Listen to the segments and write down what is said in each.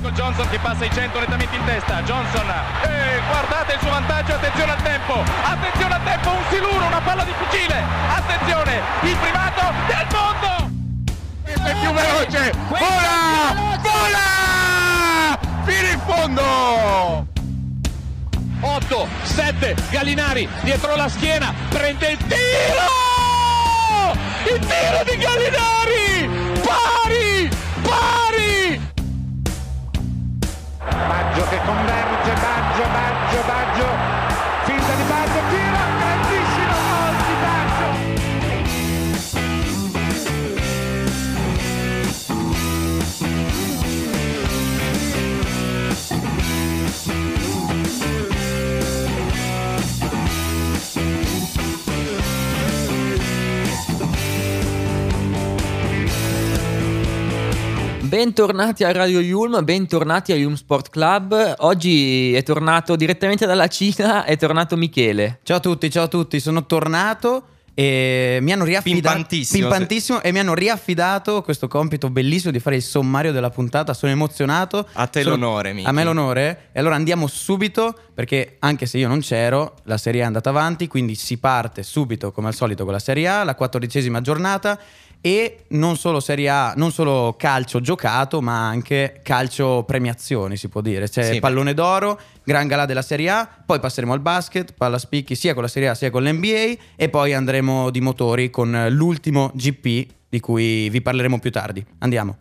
Michael Johnson che passa i 100 nettamente in testa. Johnson, guardate il suo vantaggio, attenzione al tempo, un siluro, una palla difficile, attenzione, il primato del mondo! Questo è più veloce, vola! Fino in fondo! 8, 7, Gallinari dietro la schiena, prende il tiro! Il tiro di Gallinari! Pari! Baggio che converge, Baggio, finta di Baggio, tiro, grandissimo gol di Baggio! Bentornati a Radio Yulm, bentornati a Yulm Sport Club. Oggi è tornato direttamente dalla Cina, è tornato Michele. Ciao a tutti, sono tornato e mi hanno riaffidato pimpantissimo e mi hanno riaffidato questo compito bellissimo di fare il sommario della puntata. Sono emozionato. A te l'onore, Michi. A me l'onore. E allora andiamo subito, perché anche se io non c'ero, la Serie A è andata avanti, quindi si parte subito come al solito con la Serie A, la 14ª giornata. E non solo Serie A, non solo calcio giocato, ma anche calcio premiazioni, si può dire. C'è pallone d'oro, gran galà della Serie A, poi passeremo al basket, palla spicchi sia con la Serie A sia con l'NBA e poi andremo di motori con l'ultimo GP di cui vi parleremo più tardi. Andiamo.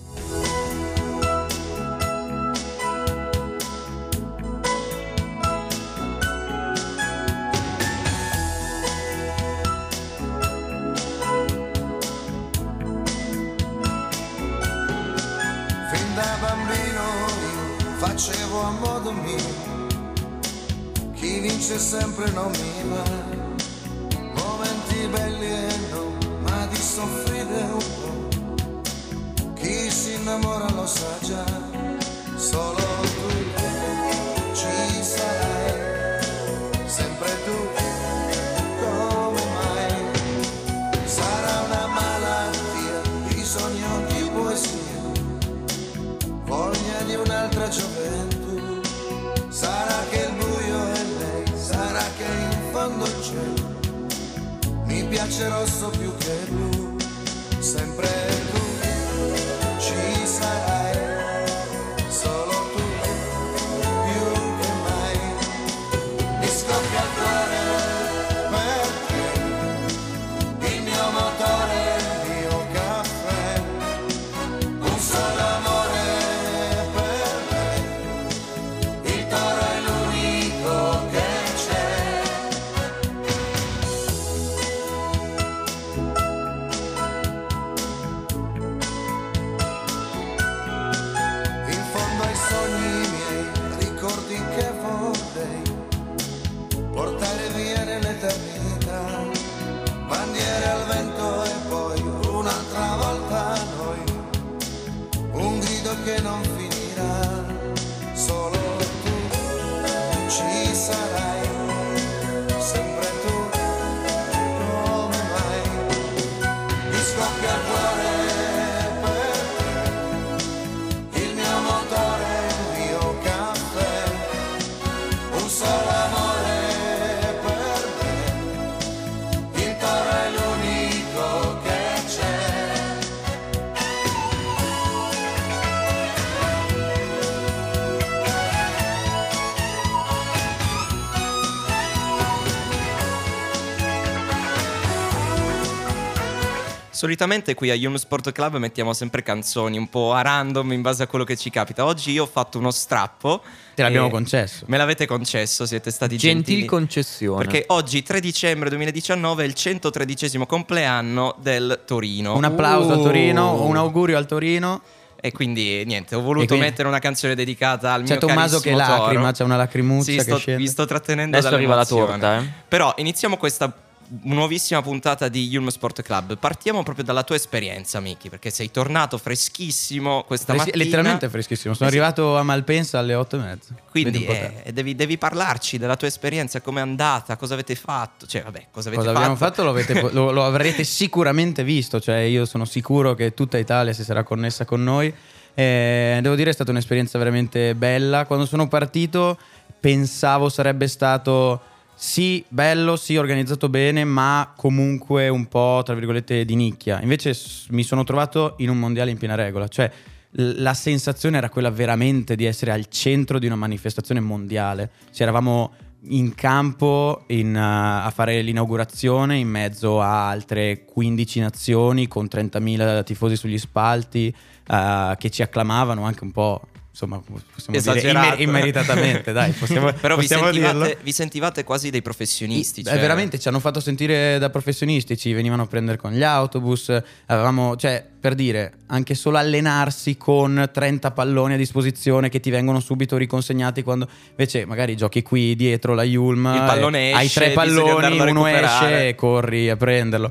Facevo a modo mio, chi vince sempre non mi va, momenti belli e non, ma di soffrire un po', chi si innamora lo sa già, solo tu ci sarai, sempre tu, come mai, sarà una malattia, bisogno di poesia, voglia di un'altra gioventù, sarà che il buio è lei, sarà che in fondo il cielo mi piace rosso più che blu, sempre tu ci sarai, solo tu più che mai, mi scoppia il cuore perché il mio motore, il mio caffè, un solo amore. Portare via nell'eternità, bandiere al vento e poi un'altra volta noi, un grido che non finirà, solo tu ci sarai, sempre tu, come mai, mi scoppia il cuore perché il mio motore, il mio caffè, un solo amore. Solitamente qui a Yulm Sport Club mettiamo sempre canzoni un po' a random in base a quello che ci capita. Oggi io ho fatto uno strappo. Te l'abbiamo concesso. Me l'avete concesso, siete stati Gentil gentili. concessione. Perché oggi 3 dicembre 2019 è il 113° compleanno del Torino. Un applauso a Torino, un augurio al Torino. E quindi niente, ho voluto mettere una canzone dedicata al mio Tommaso carissimo che lacrima, Toro. c'è una lacrimuccia Sì, che scende. vi sto trattenendo. Adesso arriva la dall'emozione. torta, Però iniziamo questa nuovissima puntata di Yulm Sport Club. Partiamo proprio dalla tua esperienza, Miki, perché sei tornato freschissimo questa mattina. Letteralmente freschissimo. Sono arrivato a Malpensa alle 8:30. Quindi devi parlarci della tua esperienza, com'è andata, cosa avete fatto. Cioè, vabbè, cosa abbiamo fatto lo avrete sicuramente visto. Cioè, io sono sicuro che tutta Italia si sarà connessa con noi. Devo dire è stata un'esperienza veramente bella. Quando sono partito pensavo sarebbe stato sì bello, sì organizzato bene, ma comunque un po' tra virgolette di nicchia. Invece mi sono trovato in un mondiale in piena regola, cioè la sensazione era quella veramente di essere al centro di una manifestazione mondiale. Eravamo in campo a fare l'inaugurazione in mezzo a altre 15 nazioni con 30.000 tifosi sugli spalti che ci acclamavano anche un po', insomma, possiamo esagerato, dire immeritatamente, dai, però possiamo dirlo. vi sentivate quasi dei professionisti, Cioè, veramente ci hanno fatto sentire da professionisti, ci venivano a prendere con gli autobus, avevamo, cioè, per dire, anche solo allenarsi con 30 palloni a disposizione che ti vengono subito riconsegnati, quando invece magari giochi qui dietro la Yulm, il pallone esce, hai 3 palloni, uno esce e corri a prenderlo.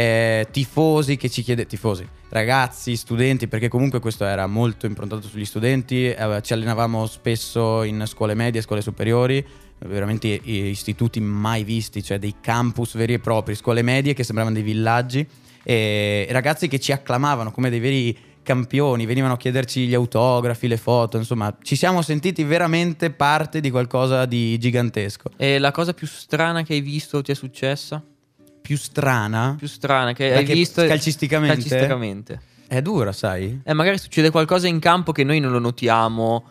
Tifosi che ci tifosi, ragazzi, studenti, perché comunque questo era molto improntato sugli studenti, ci allenavamo spesso in scuole medie, scuole superiori, veramente istituti mai visti, cioè dei campus veri e propri, scuole medie che sembravano dei villaggi, e ragazzi che ci acclamavano come dei veri campioni, venivano a chiederci gli autografi, le foto, insomma ci siamo sentiti veramente parte di qualcosa di gigantesco. E la cosa più strana che hai visto ti è successa? Più strana? Più strana che hai visto calcisticamente? È dura, sai? Magari succede qualcosa in campo che noi non lo notiamo,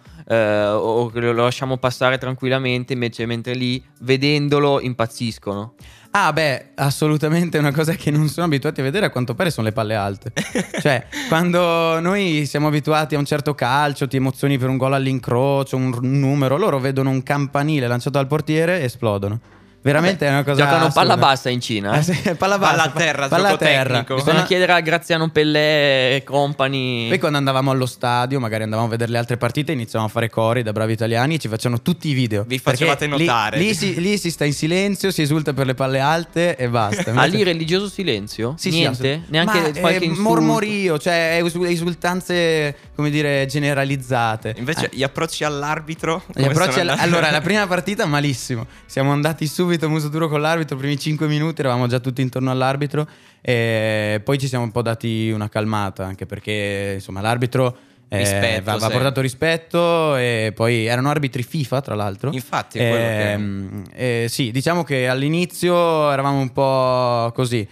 o che lo lasciamo passare tranquillamente, invece mentre lì, vedendolo, impazziscono. Ah beh, assolutamente una cosa che non sono abituati a vedere a quanto pare sono le palle alte. Cioè, quando noi siamo abituati a un certo calcio, ti emozioni per un gol all'incrocio, un numero, loro vedono un campanile lanciato dal portiere e esplodono. Veramente è una cosa giocano assurda. palla bassa in Cina, sì, palla a terra, gioco tecnico. Bisogna chiedere a Graziano Pellè e company. Poi quando andavamo allo stadio, magari andavamo a vedere le altre partite, iniziavamo a fare cori da bravi italiani e ci facevano tutti i video. Vi facevate notare. Lì si sta in silenzio, si esulta per le palle alte e basta. Lì religioso silenzio? Sì, niente? Sì, neanche qualche insulto? Mormorio, cioè esultanze, come dire, generalizzate. Invece gli approcci all'arbitro? Allora, la prima partita malissimo. Siamo andati subito muso duro con l'arbitro, i primi 5 minuti eravamo già tutti intorno all'arbitro e poi ci siamo un po' dati una calmata, anche perché insomma l'arbitro va portato rispetto, e poi erano arbitri FIFA tra l'altro. Infatti è quello che... sì, diciamo che all'inizio eravamo un po' così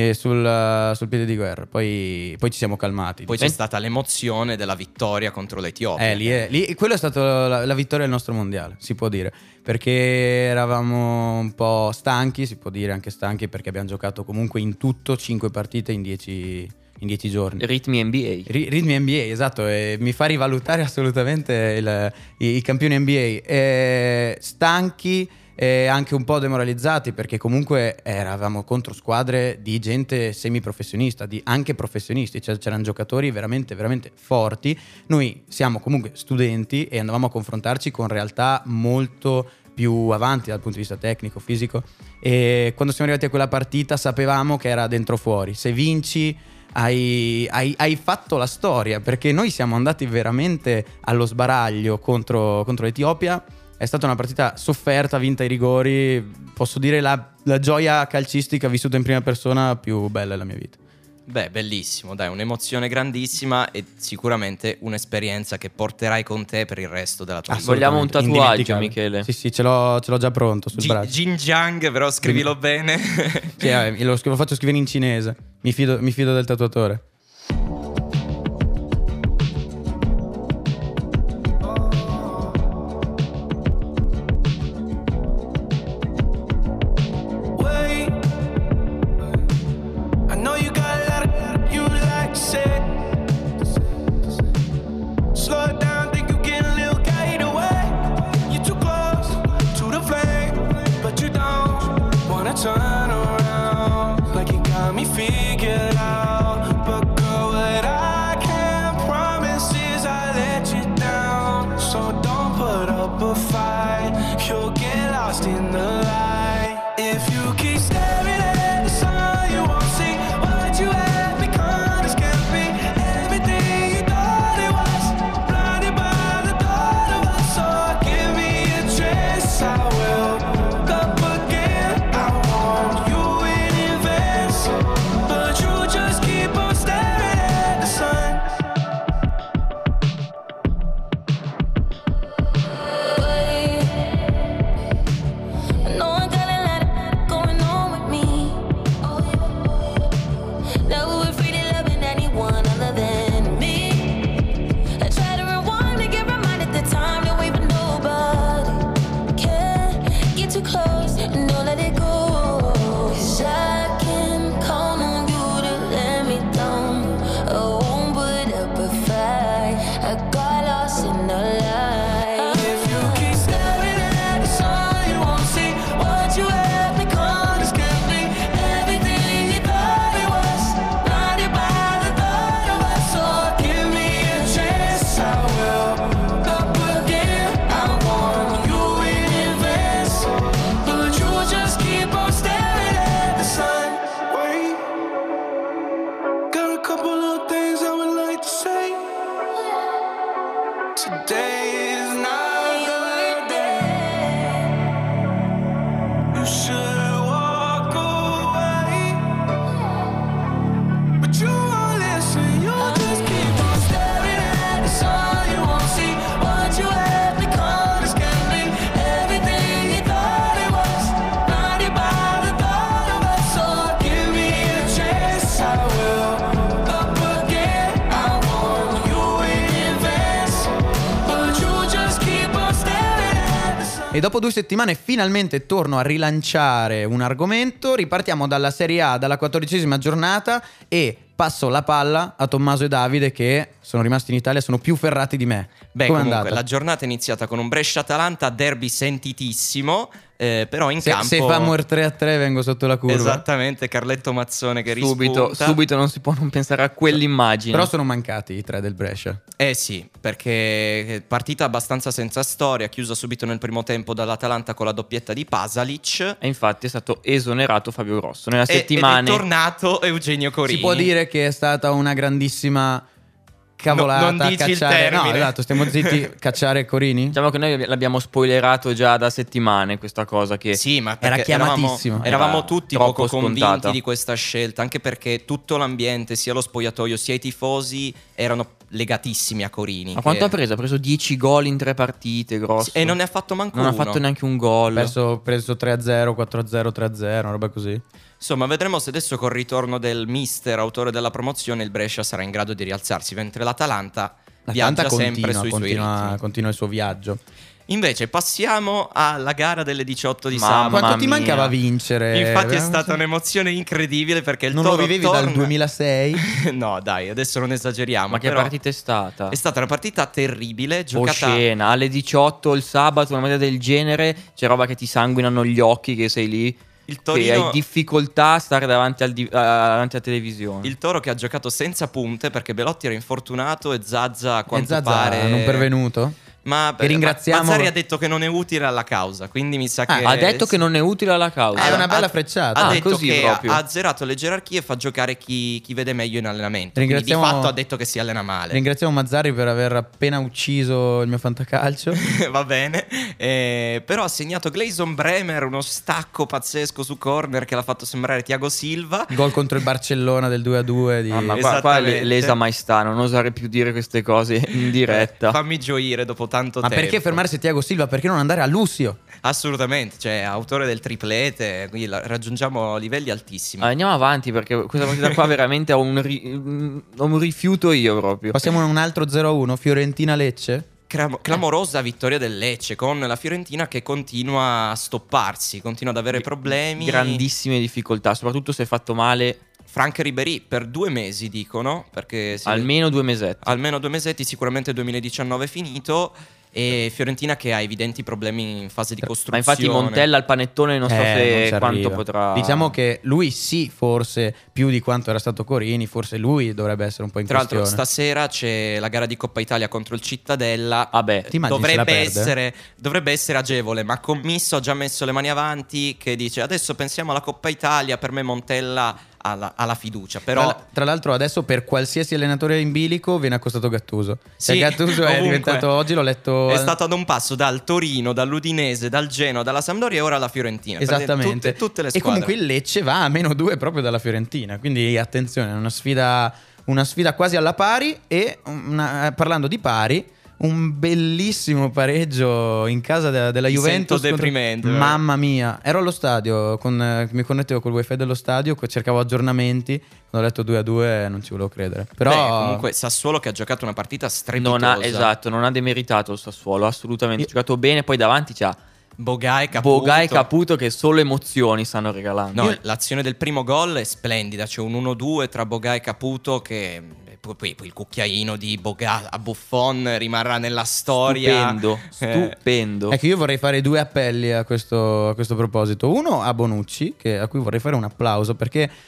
sul piede di guerra, poi ci siamo calmati. Poi c'è stata l'emozione della vittoria contro l'Etiopia. Lì quello è stato la vittoria del nostro mondiale, si può dire, perché eravamo un po' stanchi, si può dire anche stanchi, perché abbiamo giocato comunque in tutto 5 partite in 10 giorni. Ritmi NBA. Ritmi NBA, esatto, e mi fa rivalutare assolutamente i campioni NBA. Stanchi e anche un po' demoralizzati, perché comunque eravamo contro squadre di gente semiprofessionista, di anche professionisti, cioè c'erano giocatori veramente veramente forti. Noi siamo comunque studenti e andavamo a confrontarci con realtà molto più avanti dal punto di vista tecnico, fisico, e quando siamo arrivati a quella partita sapevamo che era dentro o fuori. Se vinci hai fatto la storia, perché noi siamo andati veramente allo sbaraglio contro l'Etiopia. È stata una partita sofferta, vinta ai rigori. Posso dire la gioia calcistica vissuta in prima persona più bella della mia vita. Beh, bellissimo, dai, un'emozione grandissima e sicuramente un'esperienza che porterai con te per il resto della tua vita. Vogliamo un tatuaggio, Michele? Sì, ce l'ho già pronto sul braccio. Xinjiang, però scrivilo bene. Sì, lo faccio scrivere in cinese. Mi fido del tatuatore. Turn around like you got me figured out, but couple of things I would like to say. Today is not your day. You should walk away, but you won't listen. You just keep on staring at the sun. You won't see what you have become. This can be everything you thought it was. Blinded by the thought of us. So give me a chance, I will. Up again, I want you in advance, but you just keep on staring at the sun. E dopo 2 settimane finalmente torno a rilanciare un argomento. Ripartiamo dalla Serie A, dalla 14ª giornata, e passo la palla a Tommaso e Davide, che sono rimasti in Italia, sono più ferrati di me. Beh, Com'è comunque andata? la giornata è iniziata con un Brescia-Atalanta, derby sentitissimo, però in campo... Se famo il 3-3 vengo sotto la curva. Esattamente, Carletto Mazzone che Subito, rispunta. subito non si può non pensare a quell'immagine. Però sono mancati i 3 del Brescia. Eh sì, perché partita abbastanza senza storia, chiusa subito nel primo tempo dall'Atalanta con la doppietta di Pasalic. E infatti è stato esonerato Fabio Grosso. Nella Ed è settimana tornato Eugenio Corini. Si può dire che è stata una grandissima cavolata non dici il cacciare. No, termine. esatto, stiamo zitti, cacciare Corini. Diciamo che noi l'abbiamo spoilerato già da settimane questa cosa che Sì, ma Era perché chiamatissimo. Eravamo Era tutti troppo poco convinti scontata. di questa scelta, anche perché tutto l'ambiente, sia lo spogliatoio sia i tifosi, erano legatissimi a Corini. Ma quanto che- ha preso? Ha preso 10 gol in 3 partite, Grosso. E non ne ha fatto manco Non ha uno. fatto neanche un gol. Preso 3-0, 4-0, 3-0, una roba così. Insomma, vedremo se adesso col ritorno del mister, autore della promozione, il Brescia sarà in grado di rialzarsi, mentre l'Atalanta viaggia sempre sui suoi ritmi. continua il suo viaggio. Invece passiamo alla gara delle 18 di Mamma sabato. Quanto ti mia. mancava vincere? Infatti è Veramente? stata un'emozione incredibile perché il Non lo Toro vivevi torna... dal 2006? No, dai, adesso non esageriamo. Ma che però partita è stata? È stata una partita terribile, giocata... Oscena, alle 18 il sabato, una media del genere, c'è roba che ti sanguinano gli occhi, che sei lì, Il che Torino... hai difficoltà a stare davanti alla televisione. Il Toro che ha giocato senza punte perché Belotti era infortunato e Zazza a E quanto Zaza pare... non pervenuto? Ma Che ringraziamo- Mazzarri ha detto che non è utile alla causa, quindi mi sa che... Ha detto che non è utile alla causa. È una bella ha- frecciata. Ha Ah, detto così che proprio. ha azzerato le gerarchie e fa giocare chi vede meglio in allenamento. Quindi di Ringraziamo- fatto ha detto che si allena male. Ringraziamo Mazzarri per aver appena ucciso il mio fantacalcio. Va bene. Però ha segnato Gleison Bremer, uno stacco pazzesco su corner che l'ha fatto sembrare Thiago Silva. Gol contro il Barcellona del 2-2 di... Mamma, qua Esattamente. lesa maestà, non osare più dire queste cose in diretta. Fammi gioire dopo tanto Ma tempo. perché fermarsi Thiago Silva? Perché non andare a Lucio? Assolutamente, cioè autore del triplete, quindi raggiungiamo livelli altissimi. Andiamo avanti perché questa partita qua veramente ho un rifiuto io proprio. Passiamo a un altro 0-1, Fiorentina-Lecce. Clamorosa vittoria del Lecce con la Fiorentina che continua a stopparsi, continua ad avere problemi. Grandissime difficoltà, soprattutto se è fatto male Frank Ribéry per 2 mesi dicono, perché almeno 2 mesetti. almeno 2 mesetti, sicuramente 2019 è finito. E Fiorentina che ha evidenti problemi in fase di Ma costruzione. infatti Montella al panettone non so Non se ci quanto arriva. potrà. Diciamo che lui sì, forse più di quanto era stato Corini, forse lui dovrebbe essere un po' in Tra l'altro questione. stasera c'è la gara di Coppa Italia contro il Cittadella. Vabbè, Ti immagini se la Dovrebbe essere agevole, ma Commisso ha già messo le mani avanti che dice adesso pensiamo alla Coppa Italia, per me Montella ha la fiducia, però Tra l'altro adesso per qualsiasi allenatore in bilico viene accostato Gattuso. Sì, Gattuso è ovunque. diventato, oggi l'ho letto... è stato ad un passo dal Torino, dall'Udinese, dal Genoa, dalla Sampdoria e ora alla Fiorentina. Esattamente. Tutte le E squadre. comunque il Lecce va a -2 proprio dalla Fiorentina. Quindi attenzione, è una sfida quasi alla pari. E parlando di pari, un bellissimo pareggio in casa della Mi Juventus. sento deprimente, Mamma mia, ero allo stadio, mi connettevo col wifi dello stadio, cercavo aggiornamenti. Quando ho letto 2-2 non ci volevo credere. Però Beh, comunque Sassuolo che ha giocato una partita strepitosa. non ha demeritato il Sassuolo, assolutamente. Ha giocato bene, poi davanti c'ha Bogai, Caputo. Bogai e Caputo che solo emozioni stanno regalando. No, l'azione del primo gol è splendida. C'è un 1-2 tra Bogai e Caputo che poi il cucchiaino di Bogai a Buffon rimarrà nella storia. Stupendo. Ecco, io vorrei fare 2 appelli a questo proposito. Uno a Bonucci, a cui vorrei fare un applauso, perché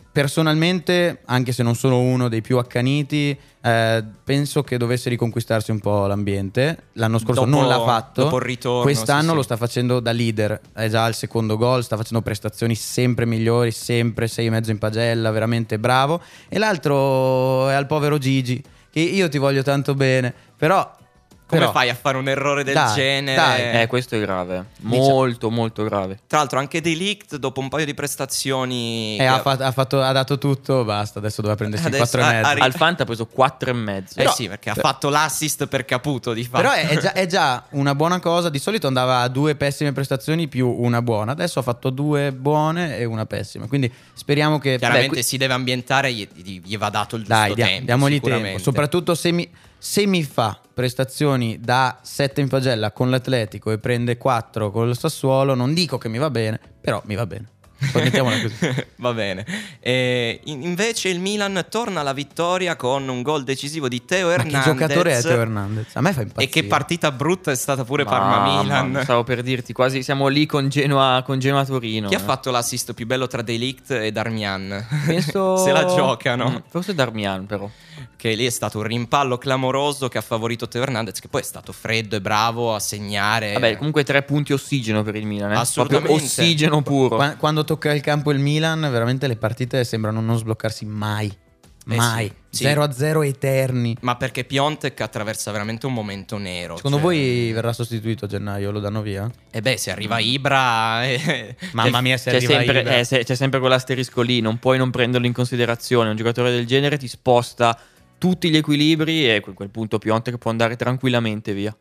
personalmente, anche se non sono uno dei più accaniti, penso che dovesse riconquistarsi un po' l'ambiente. L'anno scorso non l'ha fatto, dopo il ritorno, quest'anno sì. lo sta facendo da leader, è già al secondo gol, sta facendo prestazioni sempre migliori, sempre 6,5 in pagella, veramente bravo. E l'altro è al povero Gigi, che io ti voglio tanto bene, però Come però- fai a fare un errore del Dai, genere? dai. Questo è grave. Molto, molto grave. Tra l'altro anche De Ligt, dopo un paio di prestazioni... ha dato tutto, basta, adesso doveva prendersi il Adesso 4,5. Al Fanta ha preso 4,5. Sì, perché ha fatto l'assist per Caputo di fatto. Però è già una buona cosa. Di solito andava a 2 pessime prestazioni più una buona. Adesso ha fatto 2 buone e una pessima. Quindi speriamo che Chiaramente si deve ambientare, gli va dato il giusto dai, tempo. diamogli sicuramente. tempo. Soprattutto se mi fa prestazioni da 7 in pagella con l'Atletico e prende 4 con il Sassuolo, non dico che mi va bene, però mi va bene. Mettiamola così. Va bene. Invece il Milan torna alla vittoria con un gol decisivo di Teo Ma Hernandez. che giocatore è Teo Hernandez? A me fa impazzire. E che partita brutta è stata pure Mamma, Parma-Milan. stavo per dirti, quasi siamo lì con Genoa Torino. Chi ha fatto l'assist più bello tra De Ligt e Darmian? Penso Se la giocano. Forse Darmian, però. Che lì è stato un rimpallo clamoroso che ha favorito Teo Hernandez, che poi è stato freddo e bravo a segnare. Vabbè, comunque 3 punti ossigeno per il Milan, Assolutamente. Proprio ossigeno puro. Quando tocca il campo il Milan, veramente le partite sembrano non sbloccarsi mai. Mai. sì. 0-0 eterni. Ma perché Piontek attraversa veramente un momento nero. Secondo cioè- voi verrà sostituito a gennaio? Lo danno via? E beh, se arriva Ibra... Mamma mia, se C'è arriva sempre, Ibra. c'è sempre quell'asterisco lì, non puoi non prenderlo in considerazione. Un giocatore del genere ti sposta tutti gli equilibri e a quel punto Piontek può andare tranquillamente via.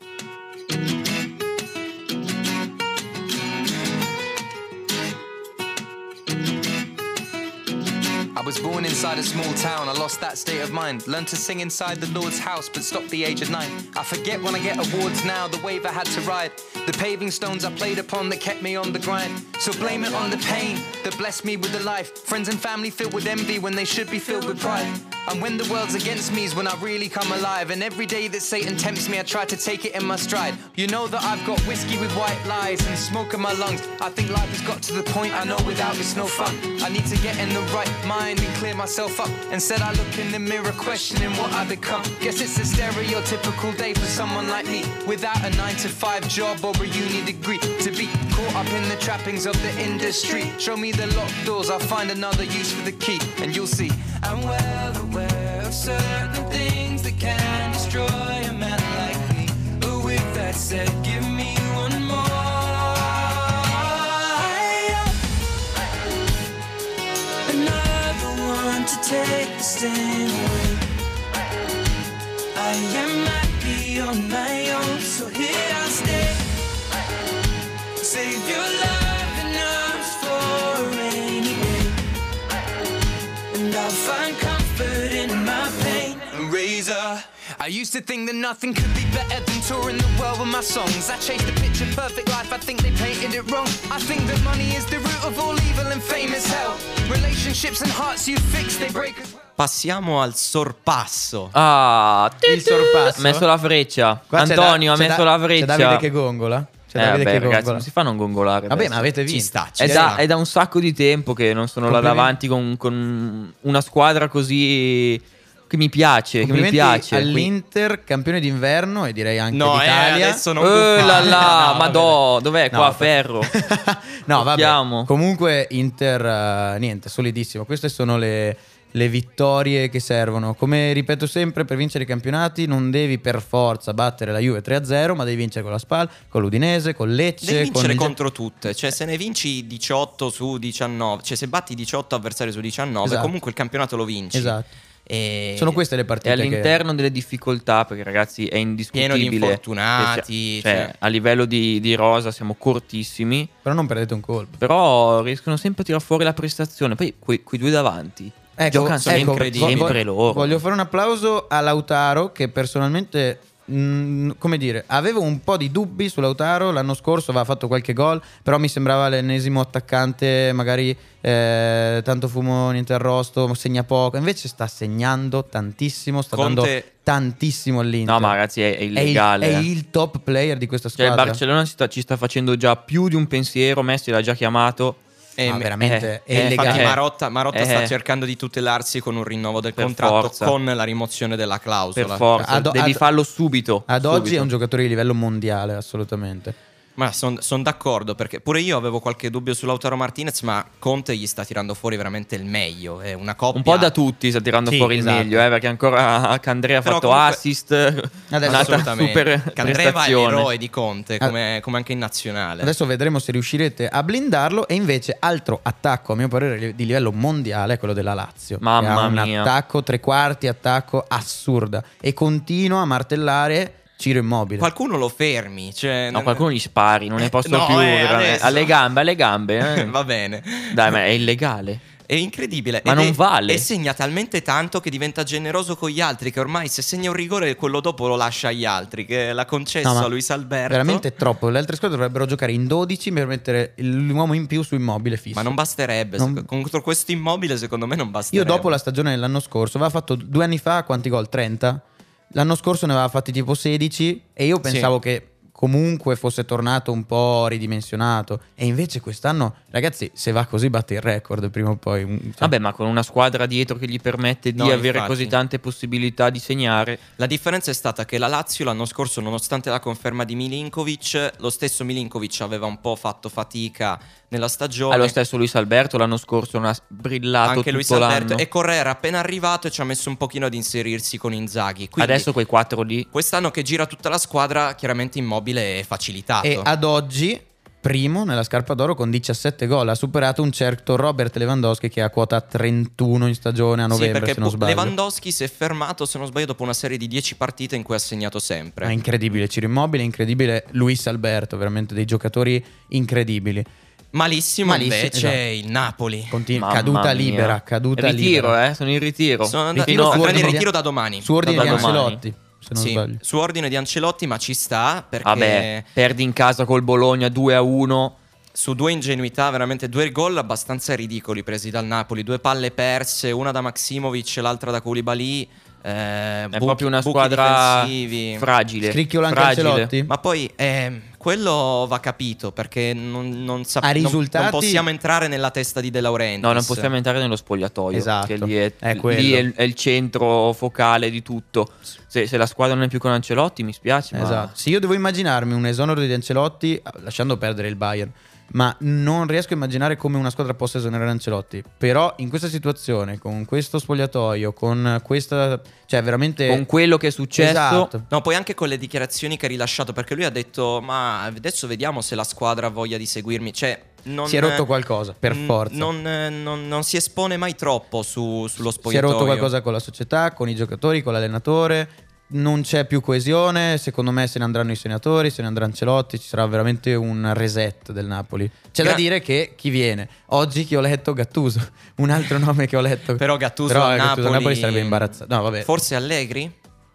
I was born inside a small town, I lost that state of mind. Learned to sing inside the Lord's house, but stopped the age of 9. I forget when I get awards now, the wave I had to ride. The paving stones I played upon that kept me on the grind. So blame it on the pain that blessed me with a life. Friends and family filled with envy when they should be filled with pride. And when the world's against me is when I really come alive. And every day that Satan tempts me, I try to take it in my stride. You know that I've got whiskey with white lies and smoke in my lungs. I think life has got to the point I know without it's no fun. I need to get in the right mind and clear myself up. Instead I look in the mirror questioning what I become. Guess it's a stereotypical day for someone like me, without a 9-to-5 job or a uni degree. To be caught up in the trappings of the industry. Show me the locked doors, I'll find another use for the key. And you'll see I'm well aware of certain things that can destroy a man like me. But with that said, give me one more. Another one to take the sting away. I am happy on my own, so here I'll stay. Save your love and arms for a rainy day, and I'll find comfort in my pain. Razor. I used to think that nothing could be better than touring the world with my songs. I chased the picture perfect life, I think they painted it wrong. I think that money is the root of all evil and fame is hell. Relationships and hearts you fix, they break as well. Passiamo al sorpasso. Il sorpasso. Ha messo la freccia. Qua c'è Antonio ha messo la C'è freccia. Davide che gongola. C'è Davide vabbè, che ragazzi, gongola. non si fa non gongolare. Vabbè, adesso. ma avete vinto. Ci sta, È da un sacco di tempo che non sono là Complimenti. davanti con una squadra così che mi piace. Complimenti Quindi- all'Inter, campione d'inverno e direi anche No, d'Italia. adesso non là là, No, madò, dov'è No, qua per- Ferro? No, vabbè. Tocchiamo. Comunque Inter, niente, solidissimo. Queste sono le vittorie che servono. Come ripeto sempre, per vincere i campionati non devi per forza battere la Juve 3-0, ma devi vincere con la Spal, con l'Udinese, con Lecce, Devi vincere con contro tutte, cioè se ne vinci 18 su 19, cioè se batti 18 avversari su 19, Esatto. comunque il campionato lo vinci. Esatto. E... Sono queste le È partite all'interno delle difficoltà, perché ragazzi è indiscutibile. Pieno di infortunati, Cioè, cioè. a livello di rosa siamo cortissimi, che però non perdete un colpo. però riescono sempre a tirare fuori la prestazione. Poi quei due davanti giocano sempre loro. Voglio fare un applauso a Lautaro che personalmente, come dire, avevo un po' di dubbi su Lautaro. L'anno scorso aveva fatto qualche gol, però mi sembrava l'ennesimo attaccante, magari tanto fumo, niente arrosto, segna poco. Invece sta segnando tantissimo, sta Conte- dando tantissimo all'Inter. No, ma ragazzi è illegale. È il top player di questa Cioè, il squadra. Barcellona ci sta facendo già più di un pensiero. Messi l'ha già chiamato. veramente è Infatti illegale. Marotta sta cercando di tutelarsi con un rinnovo del Per contratto, forza. con la rimozione della clausola. Per forza, devi farlo subito. Ad oggi subito. è un giocatore di livello mondiale, assolutamente. Ma sono d'accordo, perché pure io avevo qualche dubbio su Lautaro Martinez, ma Conte gli sta tirando fuori veramente il meglio. È una coppia. Un po' da tutti sta tirando Sì, fuori esatto. il meglio, perché ancora Candrea ha Però fatto comunque- assist, Adesso un'altra Assolutamente. super Candreva è prestazione. l'eroe di Conte, come anche in nazionale. Adesso vedremo se riuscirete a blindarlo. E invece altro attacco, a mio parere, di livello mondiale è quello della Lazio. Mamma che ha un mia. attacco, tre quarti, attacco assurda. E continua a martellare Ciro Immobile. Qualcuno lo fermi. Cioè, No, qualcuno gli spari, non ne posso no, più. veramente. adesso. Alle gambe. Va bene. Dai, ma è illegale. È incredibile. Ma non vale. E segna talmente tanto che diventa generoso con gli altri, che ormai se segna un rigore quello dopo lo lascia agli altri, che l'ha concesso No, ma a Luis Alberto. veramente troppo. Le altre squadre dovrebbero giocare in 12 per mettere l'uomo in più su Immobile fisso. Ma non basterebbe. Non- Contro questo Immobile secondo me non basterebbe. Io dopo la stagione dell'anno scorso aveva fatto 2 anni fa quanti gol? 30? L'anno scorso ne aveva fatti tipo 16 e io pensavo che comunque fosse tornato un po' ridimensionato. E invece quest'anno, ragazzi, se va così batte il record prima o poi. Vabbè, ma con una squadra dietro che gli permette di No, avere infatti. così tante possibilità di segnare. La differenza è stata che la Lazio l'anno scorso, nonostante la conferma di Milinkovic, lo stesso Milinkovic aveva un po' fatto fatica nella stagione. Lo stesso Luis Alberto l'anno scorso non ha brillato Anche tutto Luis Alberto. l'anno. E Correa era appena arrivato e ci ha messo un pochino ad inserirsi con Inzaghi. Quindi Adesso quei 4 lì. quest'anno che gira tutta la squadra, chiaramente Immobile è facilitato. E ad oggi, primo nella scarpa d'oro con 17 gol. Ha superato un certo Robert Lewandowski che ha quota 31 in stagione a Sì, novembre, perché se non sbaglio. Lewandowski si è fermato, se non sbaglio, dopo una serie di 10 partite in cui ha segnato sempre. È incredibile Ciro Immobile, incredibile Luis Alberto, veramente dei giocatori incredibili. Malissimo invece esatto. il Napoli. Mamma Caduta mia. libera, caduta Ritiro, libera. sono in ritiro. Sono Mi andati fino- andranno in ordine di- ritiro da domani. Su ordine Da di domani. Ancelotti, se non Sì, sbaglio. su ordine di Ancelotti, ma ci sta perché Vabbè, perdi in casa col Bologna 2-1. su due ingenuità, veramente due gol abbastanza ridicoli presi dal Napoli, due palle perse, una da Maximovic e l'altra da Koulibaly. È proprio una squadra fragile. Scricchiola anche fragile. Ancelotti? Ma poi quello va capito perché non A risultati- non possiamo entrare nella testa di De Laurentiis. No, non possiamo entrare nello spogliatoio. Esatto, Che lì è quello. lì è il centro focale di tutto. Se la squadra non è più con Ancelotti, mi spiace. Ma Esatto. Se io devo immaginarmi un esonero di Ancelotti, lasciando perdere il Bayern, ma non riesco a immaginare come una squadra possa esonerare Ancelotti. Però in questa situazione, con questo spogliatoio, con questa, cioè veramente con quello che è successo, Esatto. No, poi anche con le dichiarazioni che ha rilasciato, perché lui ha detto: ma adesso vediamo se la squadra ha voglia di seguirmi. Cioè, non, si è rotto qualcosa, per forza. Non si espone mai troppo sullo Si è spogliatoio. rotto qualcosa con la società, con i giocatori, con l'allenatore. Non c'è più coesione. Secondo me se ne andranno i senatori, se ne andrà Ancelotti. Ci sarà veramente un reset del Napoli. C'è da dire che chi viene oggi, che ho letto, Gattuso. Un altro nome che ho letto. Però Gattuso al Napoli sarebbe imbarazzato. No, vabbè. Forse Allegri?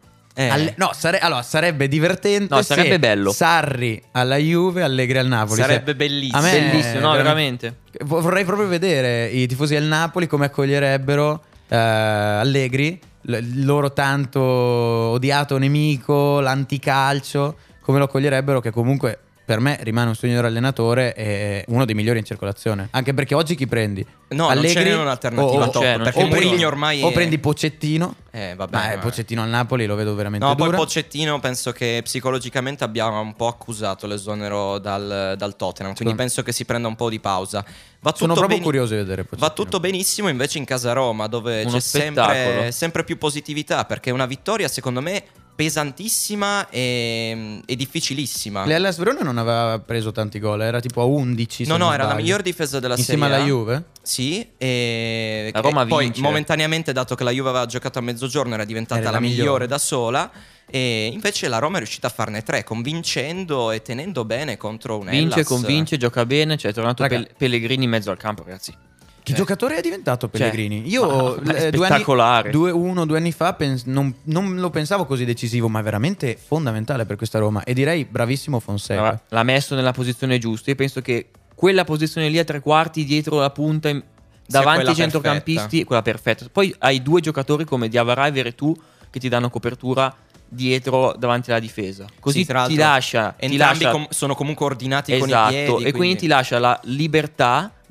No, allora, sarebbe divertente. No, sarebbe se bello. Sarri alla Juve, Allegri al Napoli. Sarebbe bellissimo. A me bellissimo, no, veramente. Vorrei proprio vedere i tifosi del Napoli come accoglierebbero Allegri, il loro tanto odiato nemico, l'anticalcio, come lo accoglierebbero, che comunque per me rimane un signor allenatore e uno dei migliori in circolazione. Anche perché oggi chi prendi? No, non ce n'è un'alternativa top, c'è, non perché c'è. Mourinho ormai o è- prendi Pochettino. vabbè, Ma Pochettino al Napoli lo vedo veramente No, poi dura. Pochettino penso che psicologicamente abbia un po' accusato l'esonero dal Tottenham, quindi Sì. penso che si prenda un po' di pausa. Va Sono tutto proprio beni- curioso di vedere Pochettino. Va tutto benissimo invece in casa Roma, dove Uno c'è spettacolo. sempre più positività, perché è una vittoria secondo me pesantissima e difficilissima. L'Hellas Verona non aveva preso tanti gol, era tipo a 11. se No, non era la sbaglio. miglior difesa della Insieme Serie A. alla Juve? Sì, e La Roma e poi vince. momentaneamente, dato che la Juve aveva giocato a mezzogiorno, era diventata Era la la migliore. migliore da sola. E invece la Roma è riuscita a farne 3, convincendo e tenendo bene contro un Vince, Hellas. convince, gioca bene. Cioè, è tornato Raga. Pellegrini in mezzo al campo, ragazzi. Che giocatore è diventato Pellegrini? ma Io è spettacolare. 2 anni fa non lo pensavo così decisivo, ma è veramente fondamentale per questa Roma. E direi bravissimo Fonseca. Allora, l'ha messo nella posizione giusta. Io penso che quella posizione lì a tre quarti, dietro la punta, davanti quella ai centrocampisti, è quella perfetta. Poi hai due giocatori come Diawara e Veretout che ti danno copertura dietro, davanti alla difesa. Così Sì, tra ti l'altro, lascia. Entrambi sono comunque ordinati con i Esatto, piedi. e quindi ti lascia la libertà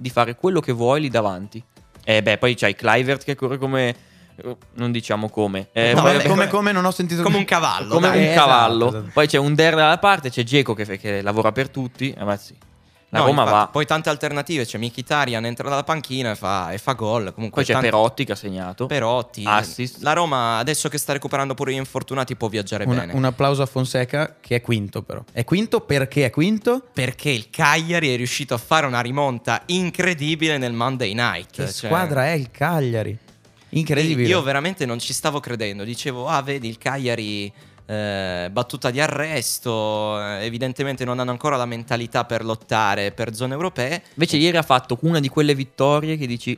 di fare quello che vuoi lì davanti. Poi c'hai Kluivert che corre come... non diciamo come. Come non ho sentito come un cavallo. Come un cavallo. Esatto. Poi c'è un Der dalla parte, c'è Dzeko che lavora per tutti. Ma sì. La No, Roma infatti, va. Poi tante alternative, c'è Mkhitaryan, entra dalla panchina e fa gol. Comunque Poi c'è Perotti che ha segnato. Perotti. Assist. La Roma, adesso che sta recuperando pure gli infortunati, può viaggiare bene. Un applauso a Fonseca che è quinto però. È quinto perché è quinto? Perché il Cagliari è riuscito a fare una rimonta incredibile nel Monday Night. Che squadra è il Cagliari? Incredibile. Io veramente non ci stavo credendo. Dicevo, vedi il Cagliari, battuta di arresto, evidentemente non hanno ancora la mentalità per lottare per zone europee. Invece ieri ha fatto una di quelle vittorie che dici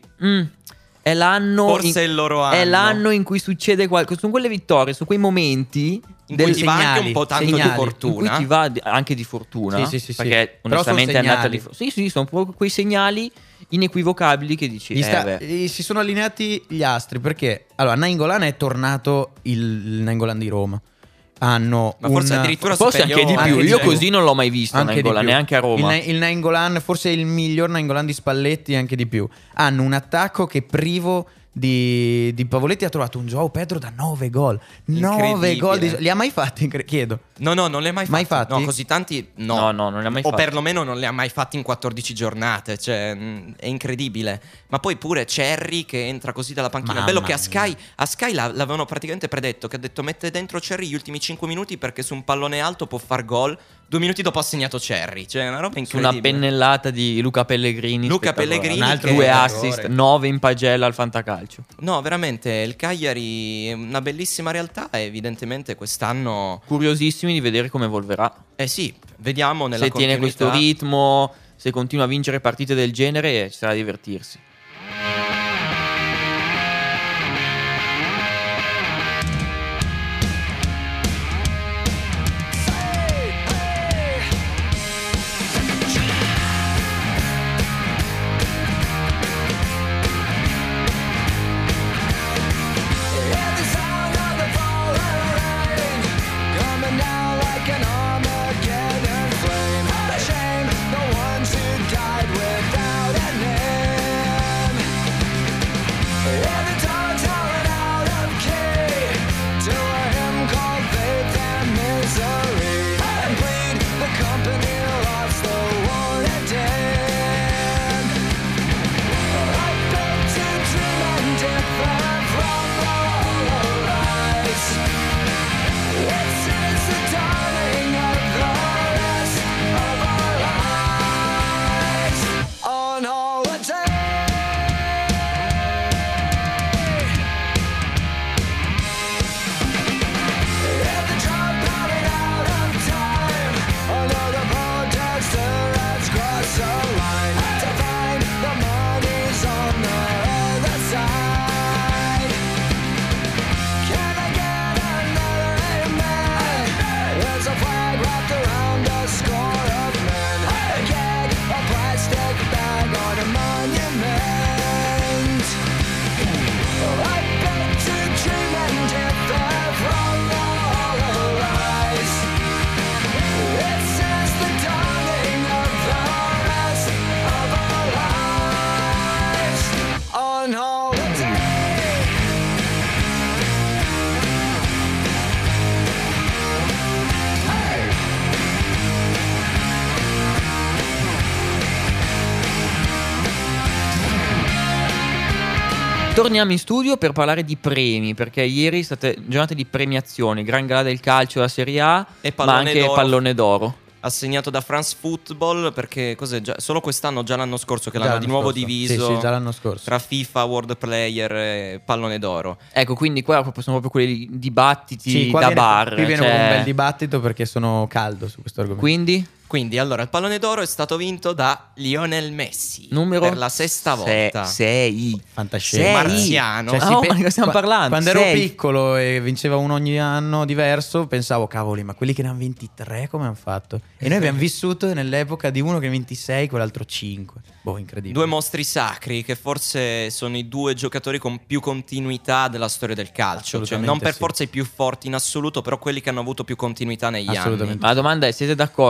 è l'anno Forse è il loro anno. È l'anno in cui succede qualcosa. Sono quelle vittorie, su quei momenti in cui ti va anche un po' tanto di in fortuna. cui ti va anche di fortuna. Sì. Perché Però onestamente è sono andata di segnali. Sì, sono proprio quei segnali inequivocabili che dici si sono allineati gli astri perché allora Nainggolan è tornato il Nainggolan di Roma. Hanno Ma forse addirittura forse anche di superiore. più. Anche Io di più. così non l'ho mai visto Anche Nainggolan, di più. neanche a Roma. Il Nainggolan, forse il miglior Nainggolan di Spalletti, anche di più. Hanno un attacco che privo di Pavoletti ha trovato un Joao Pedro da 9 gol. 9 gol. Li ha mai fatti? Chiedo. No, non li ha mai fatti. No, così tanti no. No, non li ha mai o fatti. perlomeno non li ha mai fatti in 14 giornate. Cioè, è incredibile. Ma poi pure Cerri che entra così dalla panchina. Mamma Bello che mia. a Sky l'avevano praticamente predetto. Che ha detto mette dentro Cerri gli ultimi 5 minuti perché su un pallone alto può far gol. 2 minuti dopo ha segnato Cerri. Cioè, è una roba Su una incredibile. pennellata di Luca Pellegrini. Luca spettacolare. Pellegrini Un altro che- 2 errore. assist, 9 in pagella al fantacalcio. No, veramente, il Cagliari è una bellissima realtà e evidentemente quest'anno... Curiosissimi di vedere come evolverà. Eh sì, vediamo nella Se tiene continuità. questo ritmo, se continua a vincere partite del genere, ci sarà da divertirsi. Torniamo in studio per parlare di premi, perché ieri è stata giornata di premiazioni, gran gala del calcio della Serie A, E ma pallone anche d'oro. pallone d'oro. Assegnato da France Football perché cos'è già, solo quest'anno, già l'anno scorso che Già l'hanno di l'anno nuovo scorso. diviso. Sì, già l'anno scorso. Tra FIFA, World Player e pallone d'oro. Ecco, quindi qua sono proprio quelli dibattiti Sì, qua da viene, bar. qui viene cioè- un bel dibattito perché sono caldo su questo argomento. Quindi, allora, il pallone d'oro è stato vinto da Lionel Messi numero per la sesta volta. 6. Fantascienza. Sei. Marziano. Cioè, Oh, ma di cosa stiamo parlando? Quando ero Sei. piccolo e vinceva uno ogni anno diverso, pensavo, cavoli, ma quelli che ne hanno 23 come hanno fatto? E noi abbiamo vissuto nell'epoca di uno che 26, quell'altro 5. Boh, incredibile. Due mostri sacri che forse sono i due giocatori con più continuità della storia del calcio. Cioè, Assolutamente non per sì. forza i più forti in assoluto, però quelli che hanno avuto più continuità negli anni. Assolutamente. Ma la domanda è: siete d'accordo su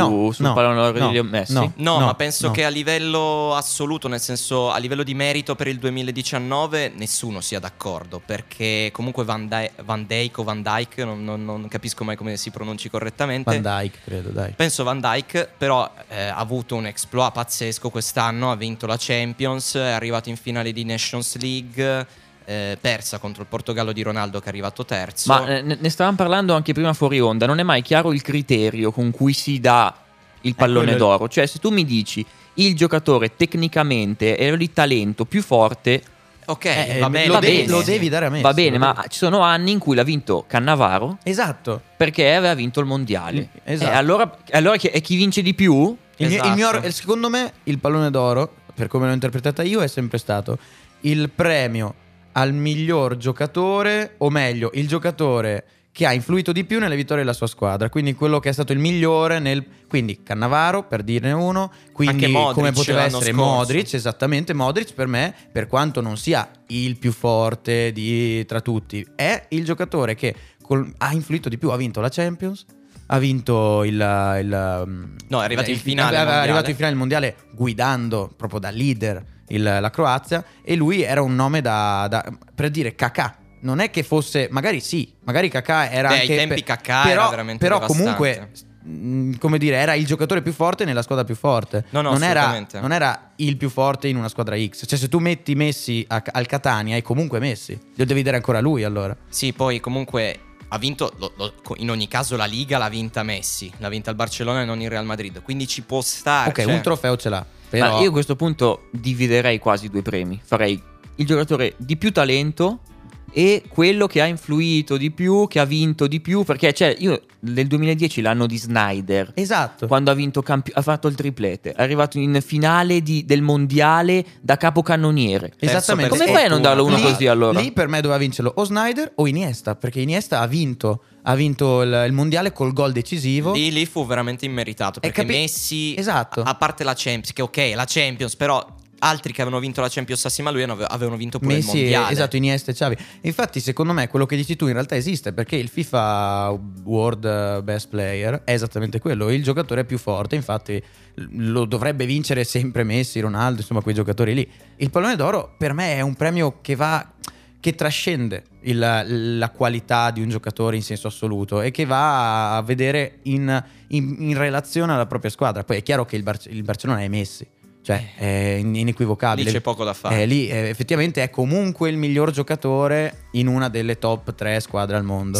sul pallone d'oro di Leo Messi? No, ma penso che a livello assoluto, nel senso a livello di merito per il 2019 nessuno sia d'accordo, perché comunque Van Dijk o Van Dijk, non capisco mai come si pronunci correttamente. Van Dijk, credo, dai. Penso Van Dijk, però ha avuto un exploit pazzesco quest'anno, ha vinto la Champions, è arrivato in finale di Nations League, persa contro il Portogallo di Ronaldo che è arrivato terzo. Ma ne stavamo parlando anche prima fuori onda, non è mai chiaro il criterio con cui si dà il pallone d'oro. Cioè, se tu mi dici il giocatore tecnicamente e di talento più forte, ok, va bene, lo devi dare a Messi. Va bene, ma ci sono anni in cui l'ha vinto Cannavaro. Esatto. Perché aveva vinto il mondiale. Esatto. Allora chi vince di più? Secondo me il pallone d'oro, per come l'ho interpretata io, è sempre stato il premio al miglior giocatore, o meglio, il giocatore che ha influito di più nelle vittorie della sua squadra. Quindi quello che è stato il migliore quindi Cannavaro, per dirne uno. Quindi Modric, come poteva essere scorso. Modric. Esattamente, Modric per me, per quanto non sia il più forte tra tutti, è il giocatore che ha influito di più. Ha vinto la Champions, ha vinto è arrivato in finale. È arrivato in finale del mondiale guidando proprio da leader la Croazia, e lui era un nome per dire Kakà. Non è che fosse, magari Kakà era anche ai tempi Kakà era veramente però devastante. Comunque, come dire, era il giocatore più forte nella squadra più forte. Non era il più forte in una squadra X. Cioè, se tu metti Messi al Catania, hai comunque Messi. Lo devi dare ancora a lui, allora. Sì, poi comunque ha vinto in ogni caso la Liga, l'ha vinta Messi, l'ha vinta il Barcellona e non il Real Madrid, quindi ci può stare. Ok, un trofeo ce l'ha. Però Ma io a questo punto dividerei quasi due premi. Farei il giocatore di più talento e quello che ha influito di più, che ha vinto di più. Perché io nel 2010, l'anno di Snyder, esatto, quando ha fatto il triplete, è arrivato in finale del mondiale da capocannoniere. Esattamente. Come fai a non darlo uno così, allora? Lì per me doveva vincerlo o Snyder o Iniesta, perché Iniesta ha vinto il mondiale col gol decisivo. Lì fu veramente immeritato, perché Messi, esatto, a parte la Champions, che ok, la Champions, però altri che avevano vinto la Champions assieme a lui avevano vinto pure Messi, il mondiale. Esatto, Iniesta e Xavi. Infatti, secondo me, quello che dici tu in realtà esiste, perché il FIFA World Best Player è esattamente quello, il giocatore più forte. Infatti lo dovrebbe vincere sempre Messi, Ronaldo, insomma quei giocatori lì. Il pallone d'oro per me è un premio che trascende la qualità di un giocatore in senso assoluto e che va a vedere in relazione alla propria squadra. Poi è chiaro che il Barcellona è Messi, cioè è inequivocabile. Lì c'è poco da fare. Lì effettivamente è comunque il miglior giocatore in una delle top 3 squadre al mondo.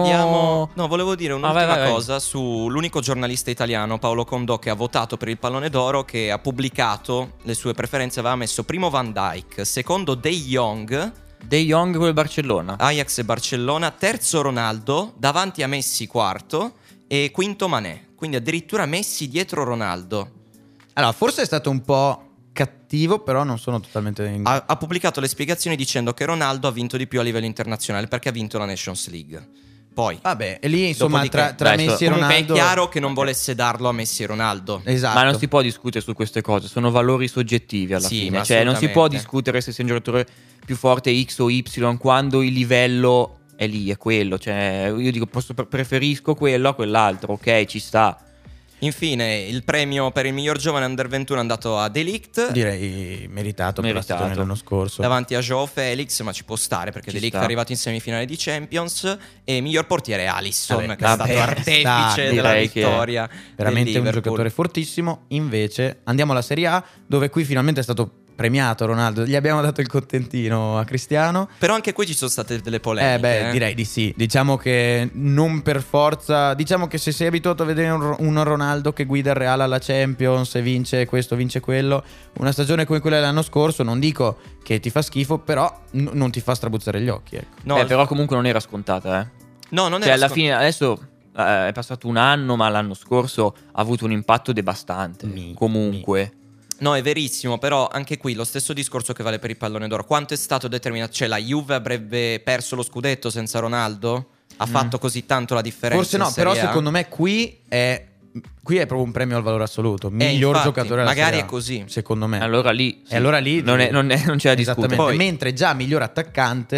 Volevo dire un'ultima cosa sull'unico giornalista italiano, Paolo Condò, che ha votato per il pallone d'oro, che ha pubblicato le sue preferenze. Aveva messo primo Van Dijk, secondo De Jong con il Barcellona, Ajax e Barcellona, terzo Ronaldo, davanti a Messi quarto e quinto Mané. Quindi addirittura Messi dietro Ronaldo. Allora, forse è stato un po' cattivo, però non sono totalmente... Ha pubblicato le spiegazioni dicendo che Ronaldo ha vinto di più a livello internazionale perché ha vinto la Nations League. Poi vabbè, e lì insomma tra Messi e Ronaldo è chiaro che non volesse darlo a Messi e Ronaldo. Esatto. Ma non si può discutere su queste cose, sono valori soggettivi alla fine. Cioè non si può discutere se sei un giocatore più forte X o Y quando il livello è lì, è quello. Cioè io dico preferisco quello a quell'altro, ok, ci sta. Infine il premio per il miglior giovane under 21 è andato a De Ligt. Direi meritato per la stagione dell'anno scorso, davanti a Joao Felix, ma ci può stare perché De Ligt è arrivato in semifinale di Champions. E miglior portiere Alisson, che è stato artefice della vittoria. Veramente un giocatore fortissimo. Invece andiamo alla Serie A, dove qui finalmente è stato premiato Ronaldo. Gli abbiamo dato il contentino a Cristiano. Però anche qui ci sono state delle polemiche. Direi di sì. Diciamo che non per forza. Diciamo che se sei abituato a vedere un Ronaldo che guida il Real alla Champions e vince questo, vince quello, una stagione come quella dell'anno scorso, non dico che ti fa schifo, però non ti fa strabuzzare gli occhi, ecco. Però comunque non era scontata, No, non era alla fine adesso è passato un anno, ma l'anno scorso ha avuto un impatto devastante. Comunque No, è verissimo, però anche qui lo stesso discorso che vale per il pallone d'oro. Quanto è stato determinato? Cioè la Juve avrebbe perso lo scudetto senza Ronaldo? Ha fatto così tanto la differenza? Forse no, però secondo me qui è proprio un premio al valore assoluto. Miglior giocatore della magari Serie A, è così. secondo me. Allora lì allora lì non c'è da discutere. Mentre già miglior attaccante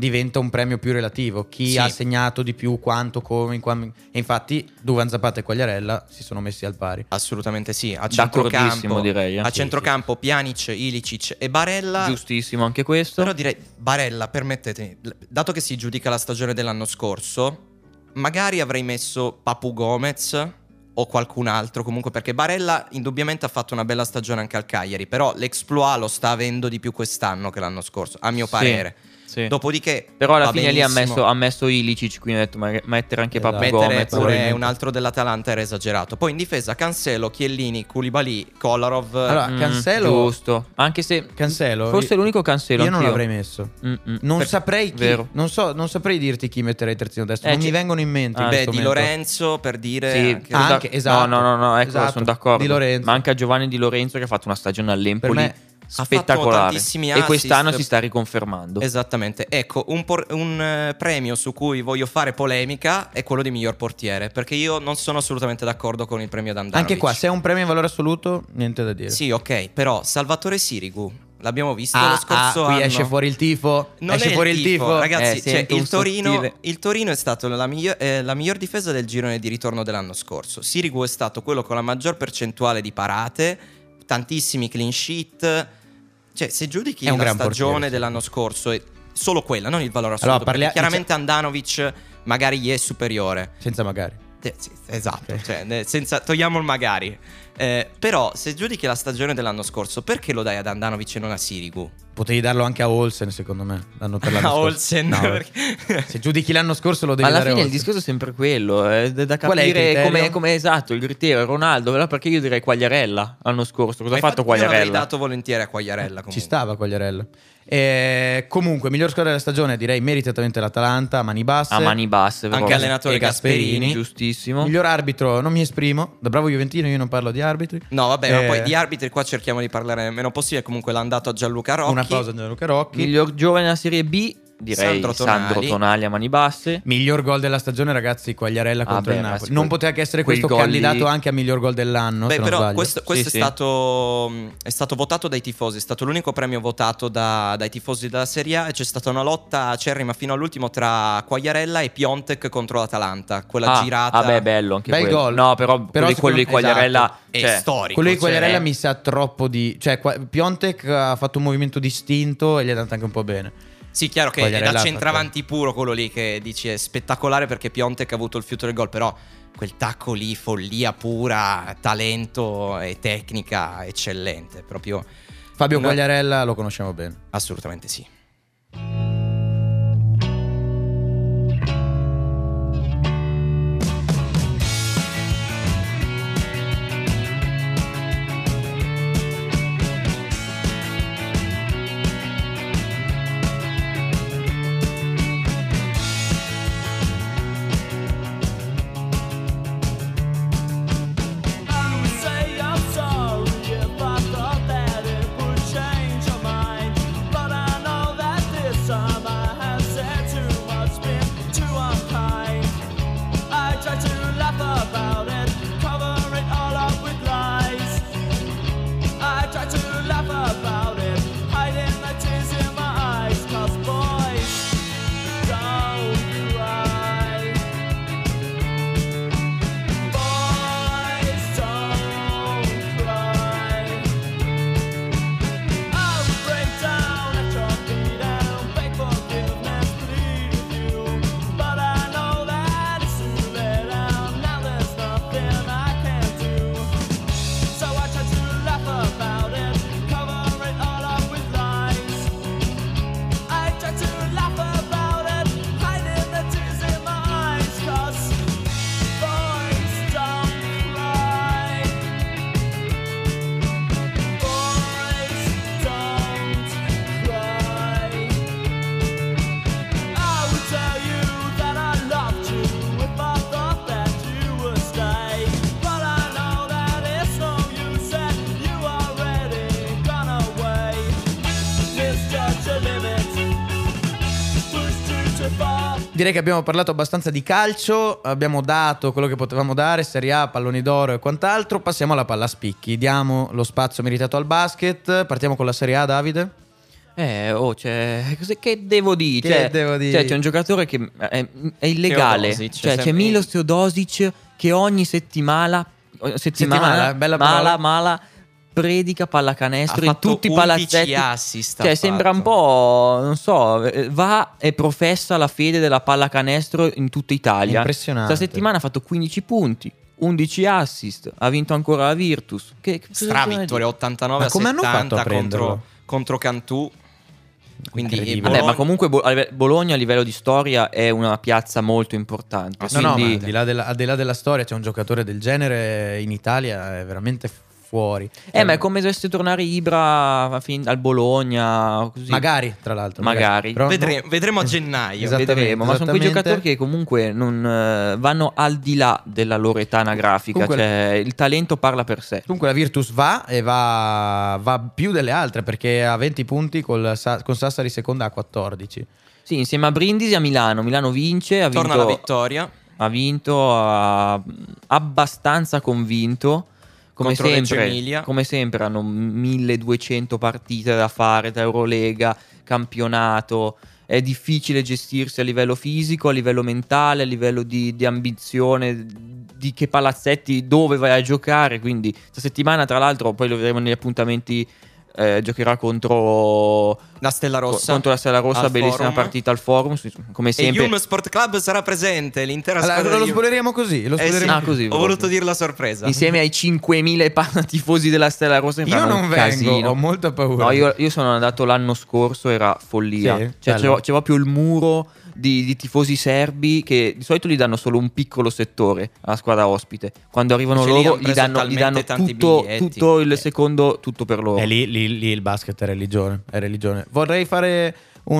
diventa un premio più relativo. Chi ha segnato di più, quanto, come, e infatti Duvan Zapata e Quagliarella si sono messi al pari. Assolutamente sì. A centrocampo direi. A centrocampo Pjanic, Ilicic e Barella. Giustissimo anche questo. Però direi Barella, permettetemi, dato che si giudica la stagione dell'anno scorso, magari avrei messo Papu Gomez o qualcun altro, comunque, perché Barella indubbiamente ha fatto una bella stagione anche al Cagliari, però l'exploit lo sta avendo di più quest'anno che l'anno scorso, a mio parere. Sì. Dopodiché, però alla fine lì ha messo Ilicic, quindi ho detto mettere anche Papu Gomez. Mettere pure un altro dell'Atalanta era esagerato. Poi in difesa Cancelo, Chiellini, Koulibaly, Kolarov. Allora, Cancelo, giusto. Anche se Cancelo, forse è l'unico Cancelo. Io non l'avrei messo. Non saprei chi. Non saprei dirti chi metterei terzino destro. Non mi vengono in mente. Di Lorenzo, per dire. Sì, anche esatto. No, ecco, esatto. sono d'accordo. Di Lorenzo. Manca Giovanni Di Lorenzo, che ha fatto una stagione all'Empoli. Per me spettacolare, e quest'anno si sta riconfermando. Esattamente. Ecco, un premio su cui voglio fare polemica è quello di miglior portiere, perché io non sono assolutamente d'accordo con il premio Handanovic. Anche qua, se è un premio in valore assoluto, niente da dire. Sì, ok, però Salvatore Sirigu l'abbiamo visto lo scorso qui anno. Esce fuori il tifo. Non esce fuori il tifo. Ragazzi, il Torino è stato la miglior difesa del girone di ritorno dell'anno scorso. Sirigu è stato quello con la maggior percentuale di parate, tantissimi clean sheet. Cioè, se giudichi la stagione dell'anno scorso, è solo quella, non il valore assoluto. Allora, chiaramente Handanovic magari gli è superiore. Senza magari. Sì, esatto, cioè, senza, togliamo il magari. Però se giudichi la stagione dell'anno scorso, perché lo dai ad Handanovic e non a Sirigu? Potevi darlo anche a Olsen, secondo me. L'anno per l'anno a scorso. Olsen? No, perché... Se giudichi l'anno scorso lo devi alla dare a fine Olsen. Il discorso è sempre quello, è da capire come esatto il criterio. Ronaldo, perché io direi Quagliarella l'anno scorso. Cosa ha fatto Quagliarella? Io l'avrei dato volentieri a Quagliarella comunque. Ci stava Quagliarella. Comunque, miglior squadra della stagione direi meritatamente l'Atalanta, a mani basse. A mani basse, anche allenatore Gasperini. Giustissimo. Miglior arbitro, non mi esprimo. Da bravo juventino io non parlo di arbitri. No, vabbè, ma poi di arbitri qua cerchiamo di parlare il meno possibile. Comunque l'ha dato a Gianluca Rocchi. Una pausa a Gianluca Rocchi. Miglior giovane della Serie B, direi Sandro Tonali a mani basse. Miglior gol della stagione, ragazzi, Quagliarella contro il Napoli. Non poteva che essere questo candidato anche a miglior gol dell'anno. Beh, se però non questo è stato votato dai tifosi. È stato l'unico premio votato dai tifosi della Serie A. E c'è stata una lotta acerrima fino all'ultimo tra Quagliarella e Piontek contro l'Atalanta. Quella girata. Vabbè, bello anche bel gol. No, però quello di Quagliarella è storico. Quello di Quagliarella mi sa troppo di. Cioè, Piontek ha fatto un movimento distinto e gli è andato anche un po' bene. Sì, chiaro che è da centravanti puro quello lì, che dici è spettacolare perché Piontek ha avuto il fiuto del gol, però quel tacco lì, follia pura, talento e tecnica eccellente. Proprio Fabio Quagliarella lo conosciamo bene. Assolutamente sì. Direi che abbiamo parlato abbastanza di calcio, abbiamo dato quello che potevamo dare, Serie A, palloni d'oro e quant'altro. Passiamo alla palla a spicchi, diamo lo spazio meritato al basket. Partiamo con la Serie A, Davide. Che devo dire? C'è un giocatore che è illegale. Teodosic, c'è Milos Teodosic che ogni settimana bella parola. mala predica pallacanestro Ha in fatto tutti i 11 palazzetti. assist, Cioè sembra un po', non so, va e professa la fede della pallacanestro in tutta Italia. Impressionante. Questa settimana ha fatto 15 punti, 11 assist, ha vinto ancora la Virtus. Stravittoria 89 Ma come hanno fatto a 70 prenderlo? contro Cantù. Quindi Incredibile. Vabbè, ma comunque Bologna a livello di storia è una piazza molto importante. No, quindi... ma al di là della storia, c'è un giocatore del genere in Italia, è veramente fuori. Ma è come dovesse tornare Ibra al Bologna, così. Magari, tra l'altro. Magari. Però vedremo a gennaio. Esattamente, Vedremo, ma sono quei esattamente. giocatori che comunque non vanno al di là della loro età anagrafica. Comunque- Cioè, il talento parla per sé. Comunque la Virtus va più delle altre, perché ha 20 punti con Sassari seconda a 14. Sì, insieme a Brindisi a Milano. Milano vince, Torna la vittoria. ha vinto abbastanza convinto. Contro Reggio Emilia. Come sempre hanno 1200 partite da fare tra Eurolega, campionato. È difficile gestirsi a livello fisico, a livello mentale, a livello di ambizione, di che palazzetti, dove vai a giocare. Quindi questa settimana, tra l'altro, poi lo vedremo negli appuntamenti, giocherà contro La Stella Rossa. Contro la Stella Rossa, Al bellissima Forum. partita al Forum, come E sempre. Yulm Sport Club sarà presente, l'intera Allora, squadra lo di Yulm. spoileriamo così. Lo Sì. spoileriamo Ah, così Ho proprio. voluto dirlo a sorpresa. Insieme ai 5.000 tifosi della Stella Rossa. Io faranno non un vengo, casino. ho molta paura. No, io sono andato l'anno scorso, era follia. Sì? Cioè, Bello. c'è proprio il muro di tifosi serbi che di solito gli danno solo un piccolo settore alla squadra ospite. Quando arrivano Cioè, lì loro han gli preso danno talmente tanti tutto, biglietti. tutto il secondo, tutto per loro. E lì il basket è religione. Vorrei fare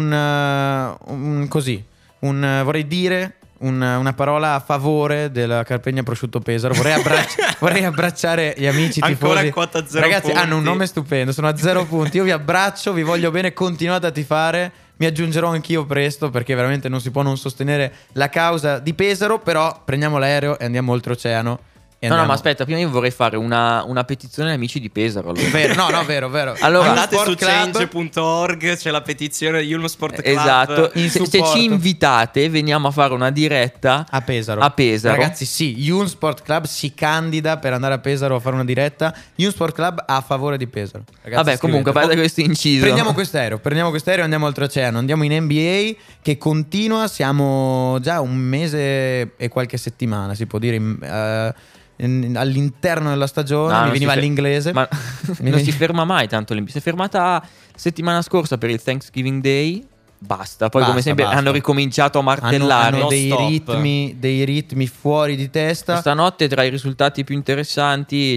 vorrei dire una parola a favore della Carpegna Prosciutto Pesaro. Vorrei abbracciare gli amici Ancora tifosi. a quota 0 Ragazzi, punti. hanno un nome stupendo, sono a 0 punti. Io vi abbraccio, vi voglio bene, continuate a tifare. Mi aggiungerò anch'io presto, perché veramente non si può non sostenere la causa di Pesaro. Però prendiamo l'aereo e andiamo oltreoceano. No, ma aspetta, prima io vorrei fare una petizione agli amici di Pesaro. Allora. Vero. Allora, Andate su Sport Club. change.org, c'è la petizione Yulm Sport Club. Esatto, in se supporto. ci invitate veniamo a fare una diretta A Pesaro. Ragazzi, sì, Yulm Sport Club si candida per andare a Pesaro a fare una diretta. Yulm Sport Club a favore di Pesaro. Ragazzi, Vabbè, comunque, a parte questo inciso, Prendiamo quest'aereo e andiamo oltreoceano. Andiamo in NBA che continua. Siamo già un mese e qualche settimana, si può dire, all'interno della stagione. No, mi veniva l'inglese. Ma non si ferma mai tanto l'NBA. Si è fermata settimana scorsa per il Thanksgiving Day. Basta. Poi, come sempre, basta. hanno ricominciato a martellare. Hanno Non dei ritmi fuori di testa. Stanotte, tra i risultati più interessanti,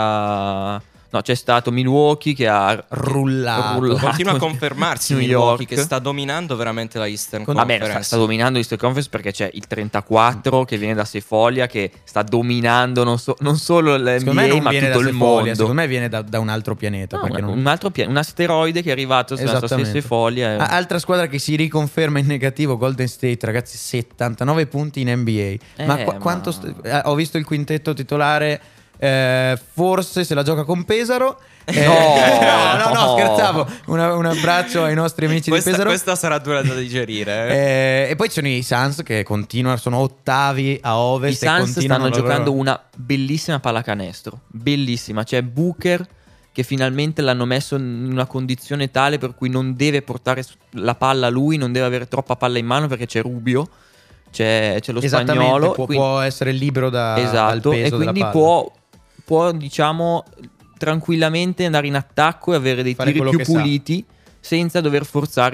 c'è stato Milwaukee che ha Rullato. Continua a confermarsi New Milwaukee, York. che sta dominando veramente la Eastern Vabbè, Conference. sta dominando l'Eastern Conference perché c'è il 34 che viene da Sefolia, che sta dominando non solo Secondo me l'NBA non ma viene tutto da il Sefolia, mondo. secondo me viene da un altro pianeta. No, perché non... un altro un asteroide che è arrivato sulla stessa Esattamente. Sefolia. Altra squadra che si riconferma in negativo, Golden State, ragazzi, 79 punti in NBA. Quanto ho visto il quintetto titolare, forse se la gioca con Pesaro. No, scherzavo. Un abbraccio ai nostri amici di Pesaro. Questa sarà dura da digerire. E poi ci sono i Suns che continuano, sono ottavi a ovest. I Suns stanno giocando loro... una bellissima pallacanestro, bellissima. C'è Booker che finalmente l'hanno messo in una condizione tale per cui non deve portare la palla lui, non deve avere troppa palla in mano perché c'è Rubio, c'è lo spagnolo, può essere libero dal esatto, peso e quindi della palla. può diciamo tranquillamente andare in attacco e avere dei Fare tiri quello più che sa. puliti senza dover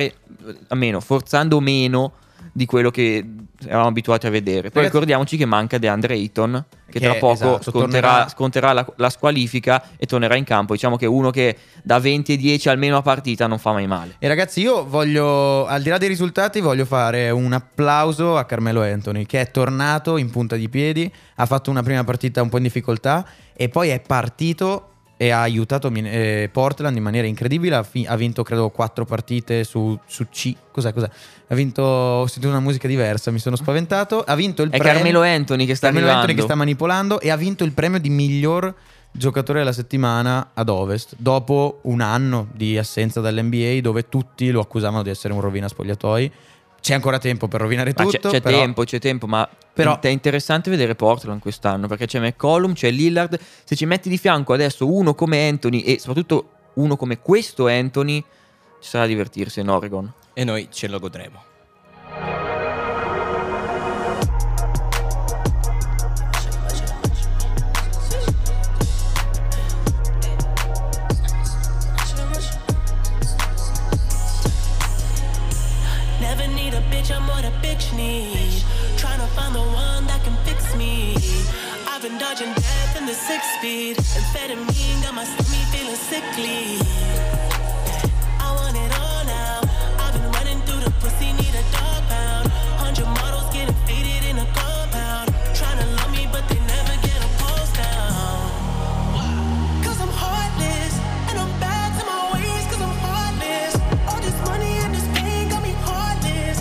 forzando meno di quello che eravamo abituati a vedere. Poi Ragazzi, ricordiamoci che manca DeAndre Ayton, che tra poco esatto, sconterà la squalifica e tornerà in campo. Diciamo che uno che da 20 e 10 almeno a partita non fa mai male. E ragazzi, io voglio, al di là dei risultati, voglio fare un applauso a Carmelo Anthony, che è tornato in punta di piedi, ha fatto una prima partita un po' in difficoltà e poi è partito e ha aiutato Portland in maniera incredibile. Ha vinto credo 4 partite su C. Cos'è? Ha vinto, ho sentito una musica diversa, mi sono spaventato. Ha vinto il È premio, Carmelo Anthony che sta Carmelo arrivando. Anthony che sta manipolando, e ha vinto il premio di miglior giocatore della settimana ad Ovest, dopo un anno di assenza dall'NBA dove tutti lo accusavano di essere un rovina spogliatoi. C'è ancora tempo per rovinare tutto. C'è tempo, ma però è interessante vedere Portland quest'anno, perché c'è McCollum, c'è Lillard. Se ci metti di fianco adesso uno come Anthony e soprattutto uno come questo Anthony, ci sarà a divertirsi in Oregon. E noi ce lo godremo. I'm what a bitch need. Trying to find the one that can fix me. I've been dodging death in the 6-speed. Amphetamine got my stomach feeling sickly. I want it all now. I've been running through the pussy, need a dog pound. 100 models getting faded in a compound. Trying to love me, but they never get a pulse down. Cause I'm heartless, and I'm bad to my ways, cause I'm heartless. All this money and this pain got me heartless.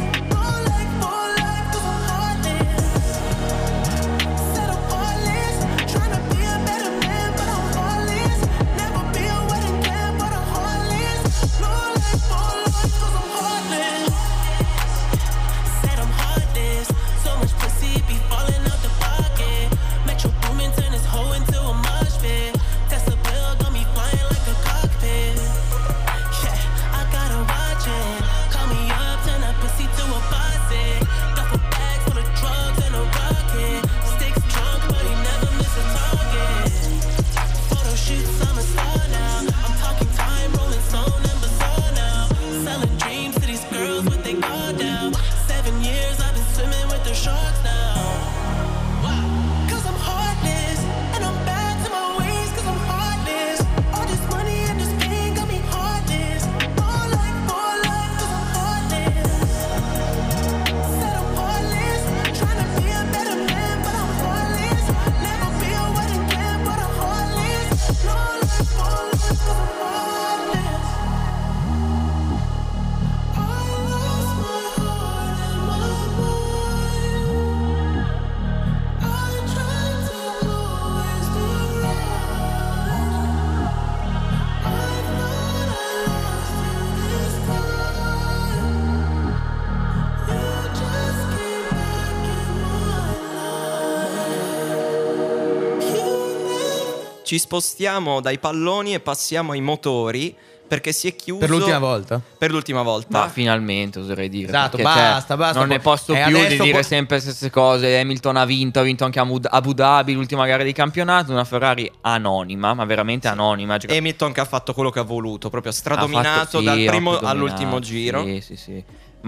Ci spostiamo dai palloni e passiamo ai motori, perché si è chiuso per l'ultima volta. Per l'ultima volta. Ma finalmente, oserei dire. Esatto, basta. Non ne posso più di dire sempre le stesse cose. Hamilton ha vinto anche Abu Dhabi, l'ultima gara di campionato. Una Ferrari anonima, ma veramente anonima. Hamilton che ha fatto quello che ha voluto, proprio stradominato dal primo all'ultimo giro. Sì.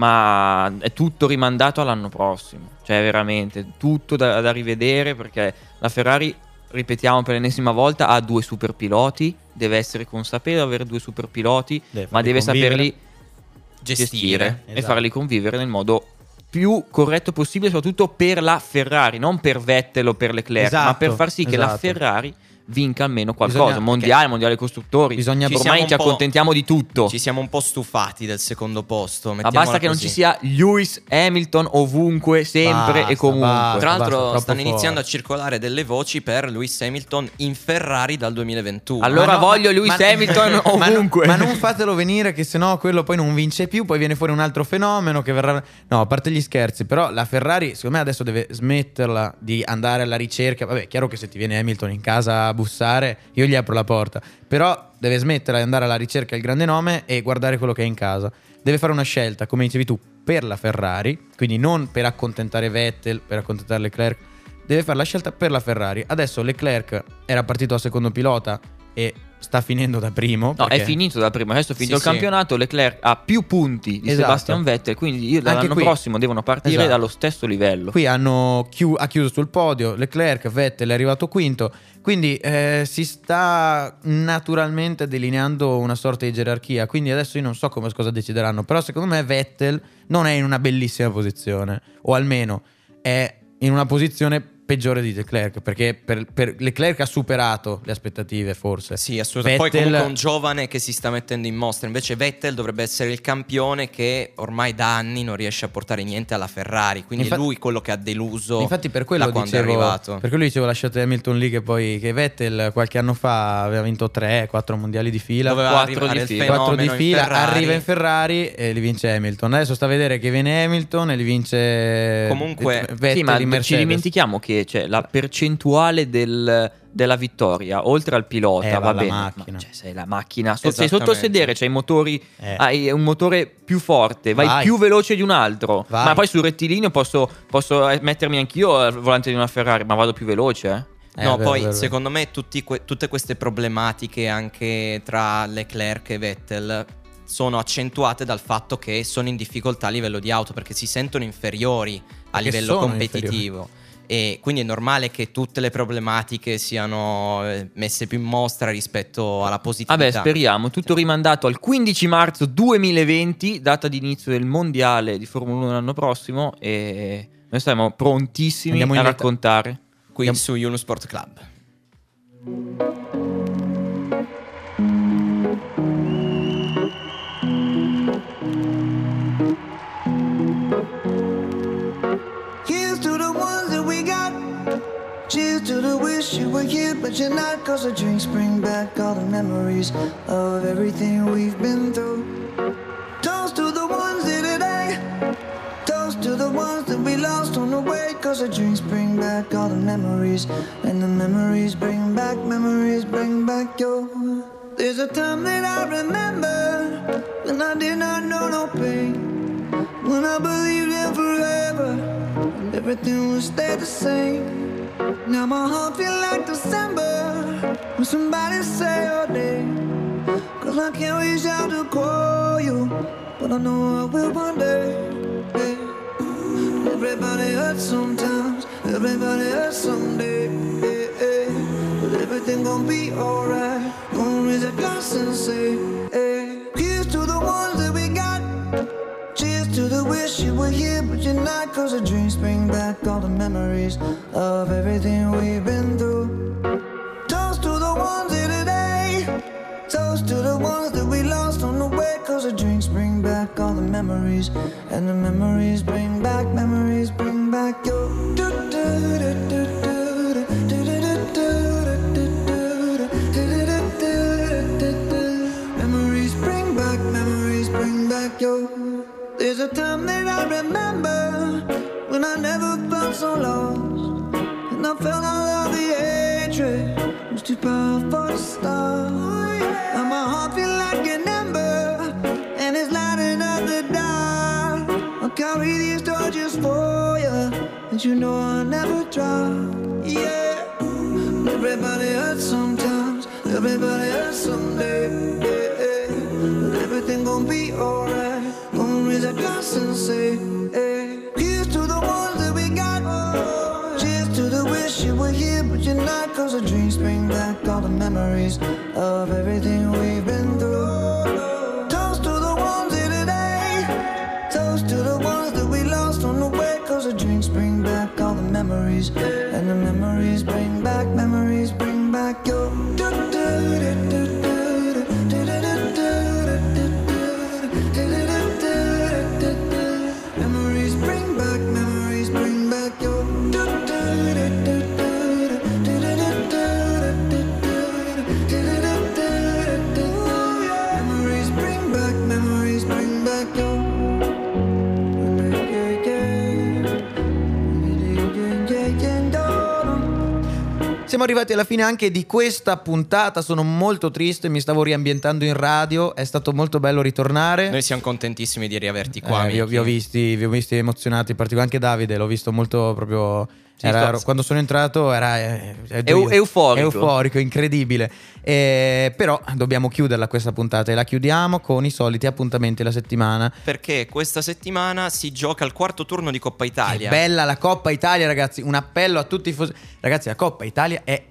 Ma è tutto rimandato all'anno prossimo. Cioè veramente tutto da rivedere, perché la Ferrari, ripetiamo per l'ennesima volta, ha 2 super piloti. Deve essere consapevole di avere 2 super piloti, ma deve saperli gestire e farli convivere nel modo più corretto possibile, soprattutto per la Ferrari, non per Vettel o per Leclerc, ma per far sì che la Ferrari vinca almeno qualcosa. Mondiale costruttori. Ormai ci accontentiamo di tutto. Ci siamo un po' stufati del secondo posto. Ma basta che non ci sia Lewis Hamilton ovunque, sempre e comunque. Tra l'altro stanno iniziando a circolare delle voci per Lewis Hamilton in Ferrari dal 2021. Allora voglio Lewis Hamilton ovunque. Ma non fatelo venire, che sennò quello poi non vince più. Poi viene fuori un altro fenomeno che verrà. No, a parte gli scherzi, però la Ferrari secondo me adesso deve smetterla di andare alla ricerca. Vabbè, chiaro che se ti viene Hamilton in casa a bussare, io gli apro la porta, però deve smettere di andare alla ricerca del grande nome e guardare quello che è in casa. Deve fare una scelta, come dicevi tu, per la Ferrari, quindi non per accontentare Vettel, per accontentare Leclerc. Deve fare la scelta per la Ferrari. Adesso Leclerc era partito da secondo pilota e sta finendo da primo. No, è finito da primo. Adesso è finito il campionato. Leclerc ha più punti di Sebastian Vettel, quindi dall'anno prossimo devono partire dallo stesso livello. Qui ha chiuso sul podio Leclerc, Vettel è arrivato quinto. Quindi si sta naturalmente delineando una sorta di gerarchia. Quindi adesso io non so cosa decideranno, però secondo me Vettel non è in una bellissima posizione, o almeno è in una posizione peggiore di Leclerc, perché per Leclerc ha superato le aspettative, forse. Sì, assolutamente. Poi comunque un giovane che si sta mettendo in mostra. Invece Vettel dovrebbe essere il campione che ormai da anni non riesce a portare niente alla Ferrari, quindi è lui quello che ha deluso. Infatti per quello da quando è arrivato. Per quello dicevo, lasciate Hamilton lì, che Vettel qualche anno fa aveva vinto 3-4 mondiali di fila, 4 di fila, arriva in Ferrari e li vince Hamilton. Adesso sta a vedere che viene Hamilton e li vince comunque Vettel, sì, ma in Mercedes. Ci dimentichiamo che la percentuale della vittoria oltre al pilota va bene, ma sei la macchina, sei sotto il sedere, c'hai i motori, hai un motore più forte, vai più veloce di un altro, ma poi sul rettilineo posso mettermi anch'io al volante di una Ferrari, ma vado più veloce, No, poi secondo me tutte queste problematiche anche tra Leclerc e Vettel sono accentuate dal fatto che sono in difficoltà a livello di auto, perché si sentono inferiori a livello competitivo. E quindi è normale che tutte le problematiche siano messe più in mostra rispetto alla positività. Vabbè, speriamo. Tutto rimandato al 15 marzo 2020, data di inizio del mondiale di Formula 1 l'anno prossimo, e noi siamo prontissimi a raccontare qui su Unisport Club. Cheers to the wish you were here, but you're not. Cause the drinks bring back all the memories of everything we've been through. Toast to the ones here today. Toast to the ones that we lost on the way. Cause the drinks bring back all the memories. And the memories bring back your. There's a time that I remember when I did not know no pain, when I believed in forever and everything would stay the same. Now my heart feel like December when somebody say your name. Cause I can't reach out to call you, but I know I will one day. Everybody hurts sometimes, everybody hurts someday. But everything gon' be alright. Gonna raise a glass and say, here's to the ones that we got. Cheers to the wish you were here, but you're not. Cause the dreams bring back all the memories of everything we've been through. Toast to the ones here today. Toast to the ones that we lost on the way. Cause the drinks bring back all the memories. And the memories bring back your. Memories bring back your. There's a time that I remember when I never felt so lost, and I felt all of the hatred was too powerful to stop. Now my heart feel like an ember, and it's lighting up the dark. I'll carry these torches for you, and you know I'll never drop. Yeah, everybody hurts sometimes, everybody hurts someday. But everything gon' be alright. Raise a glass and say, here's to the ones that we got. Cheers to the wish you were here, but you're not. Cause the dreams bring back all the memories of everything we've been through. Toast to the ones here today. Toast to the ones that we lost on the way. Cause the drinks bring back all the memories. And the memories bring back your. Siamo arrivati alla fine anche di questa puntata, sono molto triste, mi stavo riambientando in radio, è stato molto bello ritornare. Noi siamo contentissimi di riaverti qua. Vi ho visti emozionati, in particolare anche Davide, l'ho visto molto proprio... quando sono entrato era euforico, incredibile. Però dobbiamo chiuderla questa puntata e la chiudiamo con i soliti appuntamenti della settimana. Perché questa settimana si gioca il quarto turno di Coppa Italia. Che bella la Coppa Italia, ragazzi. Un appello a tutti i ragazzi, la Coppa Italia è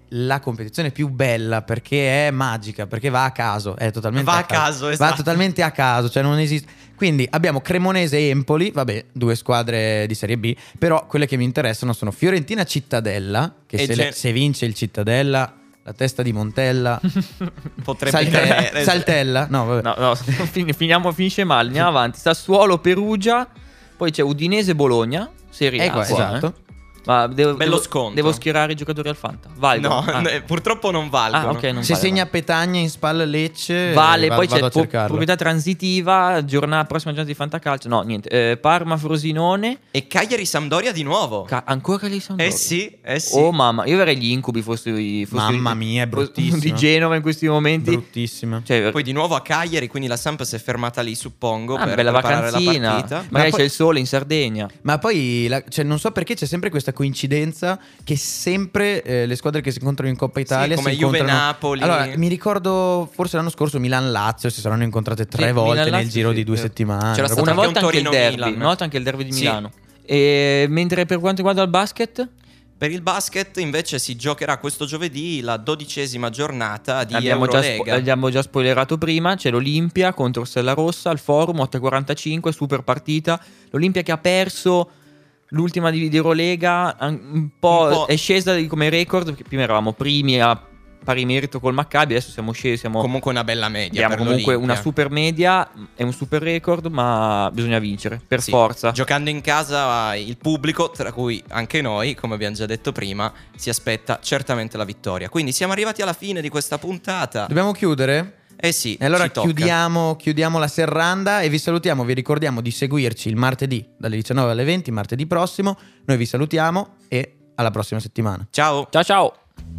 la competizione più bella, perché è magica, perché va a caso, è totalmente va a caso, esatto. Va totalmente a caso, cioè non esiste. Quindi abbiamo Cremonese e Empoli, vabbè, 2 squadre di Serie B, però quelle che mi interessano sono Fiorentina Cittadella, che se vince il Cittadella, la testa di Montella potrebbe Saltella. No, vabbè. No, finisce male, andiamo avanti. Sassuolo Perugia, poi c'è Udinese Bologna, Serie A. Esatto. Ma bello sconto. Devo schierare i giocatori al Fanta. Valgono? No, purtroppo non valgono. Okay, non se vale, segna Petagna in spalla Lecce, vale. Poi c'è proprietà transitiva, prossima giornata di Fantacalcio. No, niente. Parma Frosinone e Cagliari Sampdoria di nuovo. Ancora Cagliari Sampdoria. Sì. Oh mamma, io avrei gli incubi mamma mia, è bruttissimo. Di Genova in questi momenti. Bruttissimo. Cioè, poi di nuovo a Cagliari, quindi la Samp si è fermata lì, suppongo, per bella preparare vacanzina. la partita. Magari c'è il sole in Sardegna. Ma poi non so perché c'è sempre questa coincidenza che sempre le squadre che si incontrano in Coppa Italia come si incontrano. Juve-Napoli. Allora, mi ricordo forse l'anno scorso Milan-Lazio si saranno incontrate 3 volte nel giro di 2 settimane. C'era stato una anche volta un anche il derby, Torino-Milan. una volta anche il derby di Milano. E mentre per quanto riguarda il basket, per il basket invece si giocherà questo giovedì la 12ª giornata di Eurolega. Abbiamo già spoilerato prima, c'è l'Olimpia contro Stella Rossa al Forum 8:45, super partita. L'Olimpia che ha perso l'ultima di Eurolega, un po' è scesa come record, perché prima eravamo primi a pari merito col Maccabi, adesso siamo scesi, siamo comunque una bella media. Abbiamo comunque l'Olimpia. Una super media, è un super record, ma bisogna vincere per forza. Giocando in casa il pubblico, tra cui anche noi, come abbiamo già detto prima, si aspetta certamente la vittoria. Quindi siamo arrivati alla fine di questa puntata. Dobbiamo chiudere? Sì. E allora ci tocca. chiudiamo la serranda e vi salutiamo, vi ricordiamo di seguirci il martedì dalle 19 alle 20, martedì prossimo. Noi vi salutiamo e alla prossima settimana. Ciao. Ciao.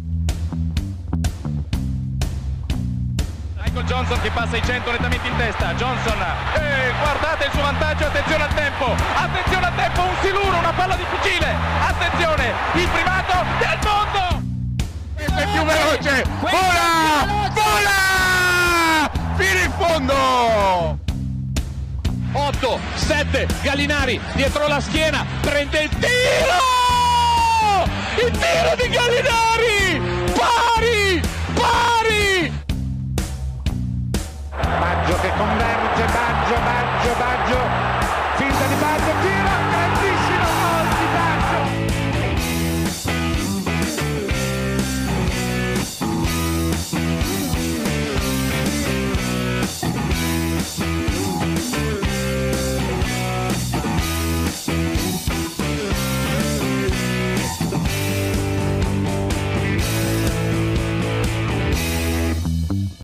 Michael Johnson che passa i 100 nettamente in testa. Johnson, guardate il suo vantaggio, attenzione al tempo, un siluro, una palla difficile, attenzione, il primato del mondo! Questo è più veloce, vola! Fino in fondo! 8, 7, Gallinari dietro la schiena, prende il tiro! Il tiro di Gallinari! Pari! Baggio che converge, Baggio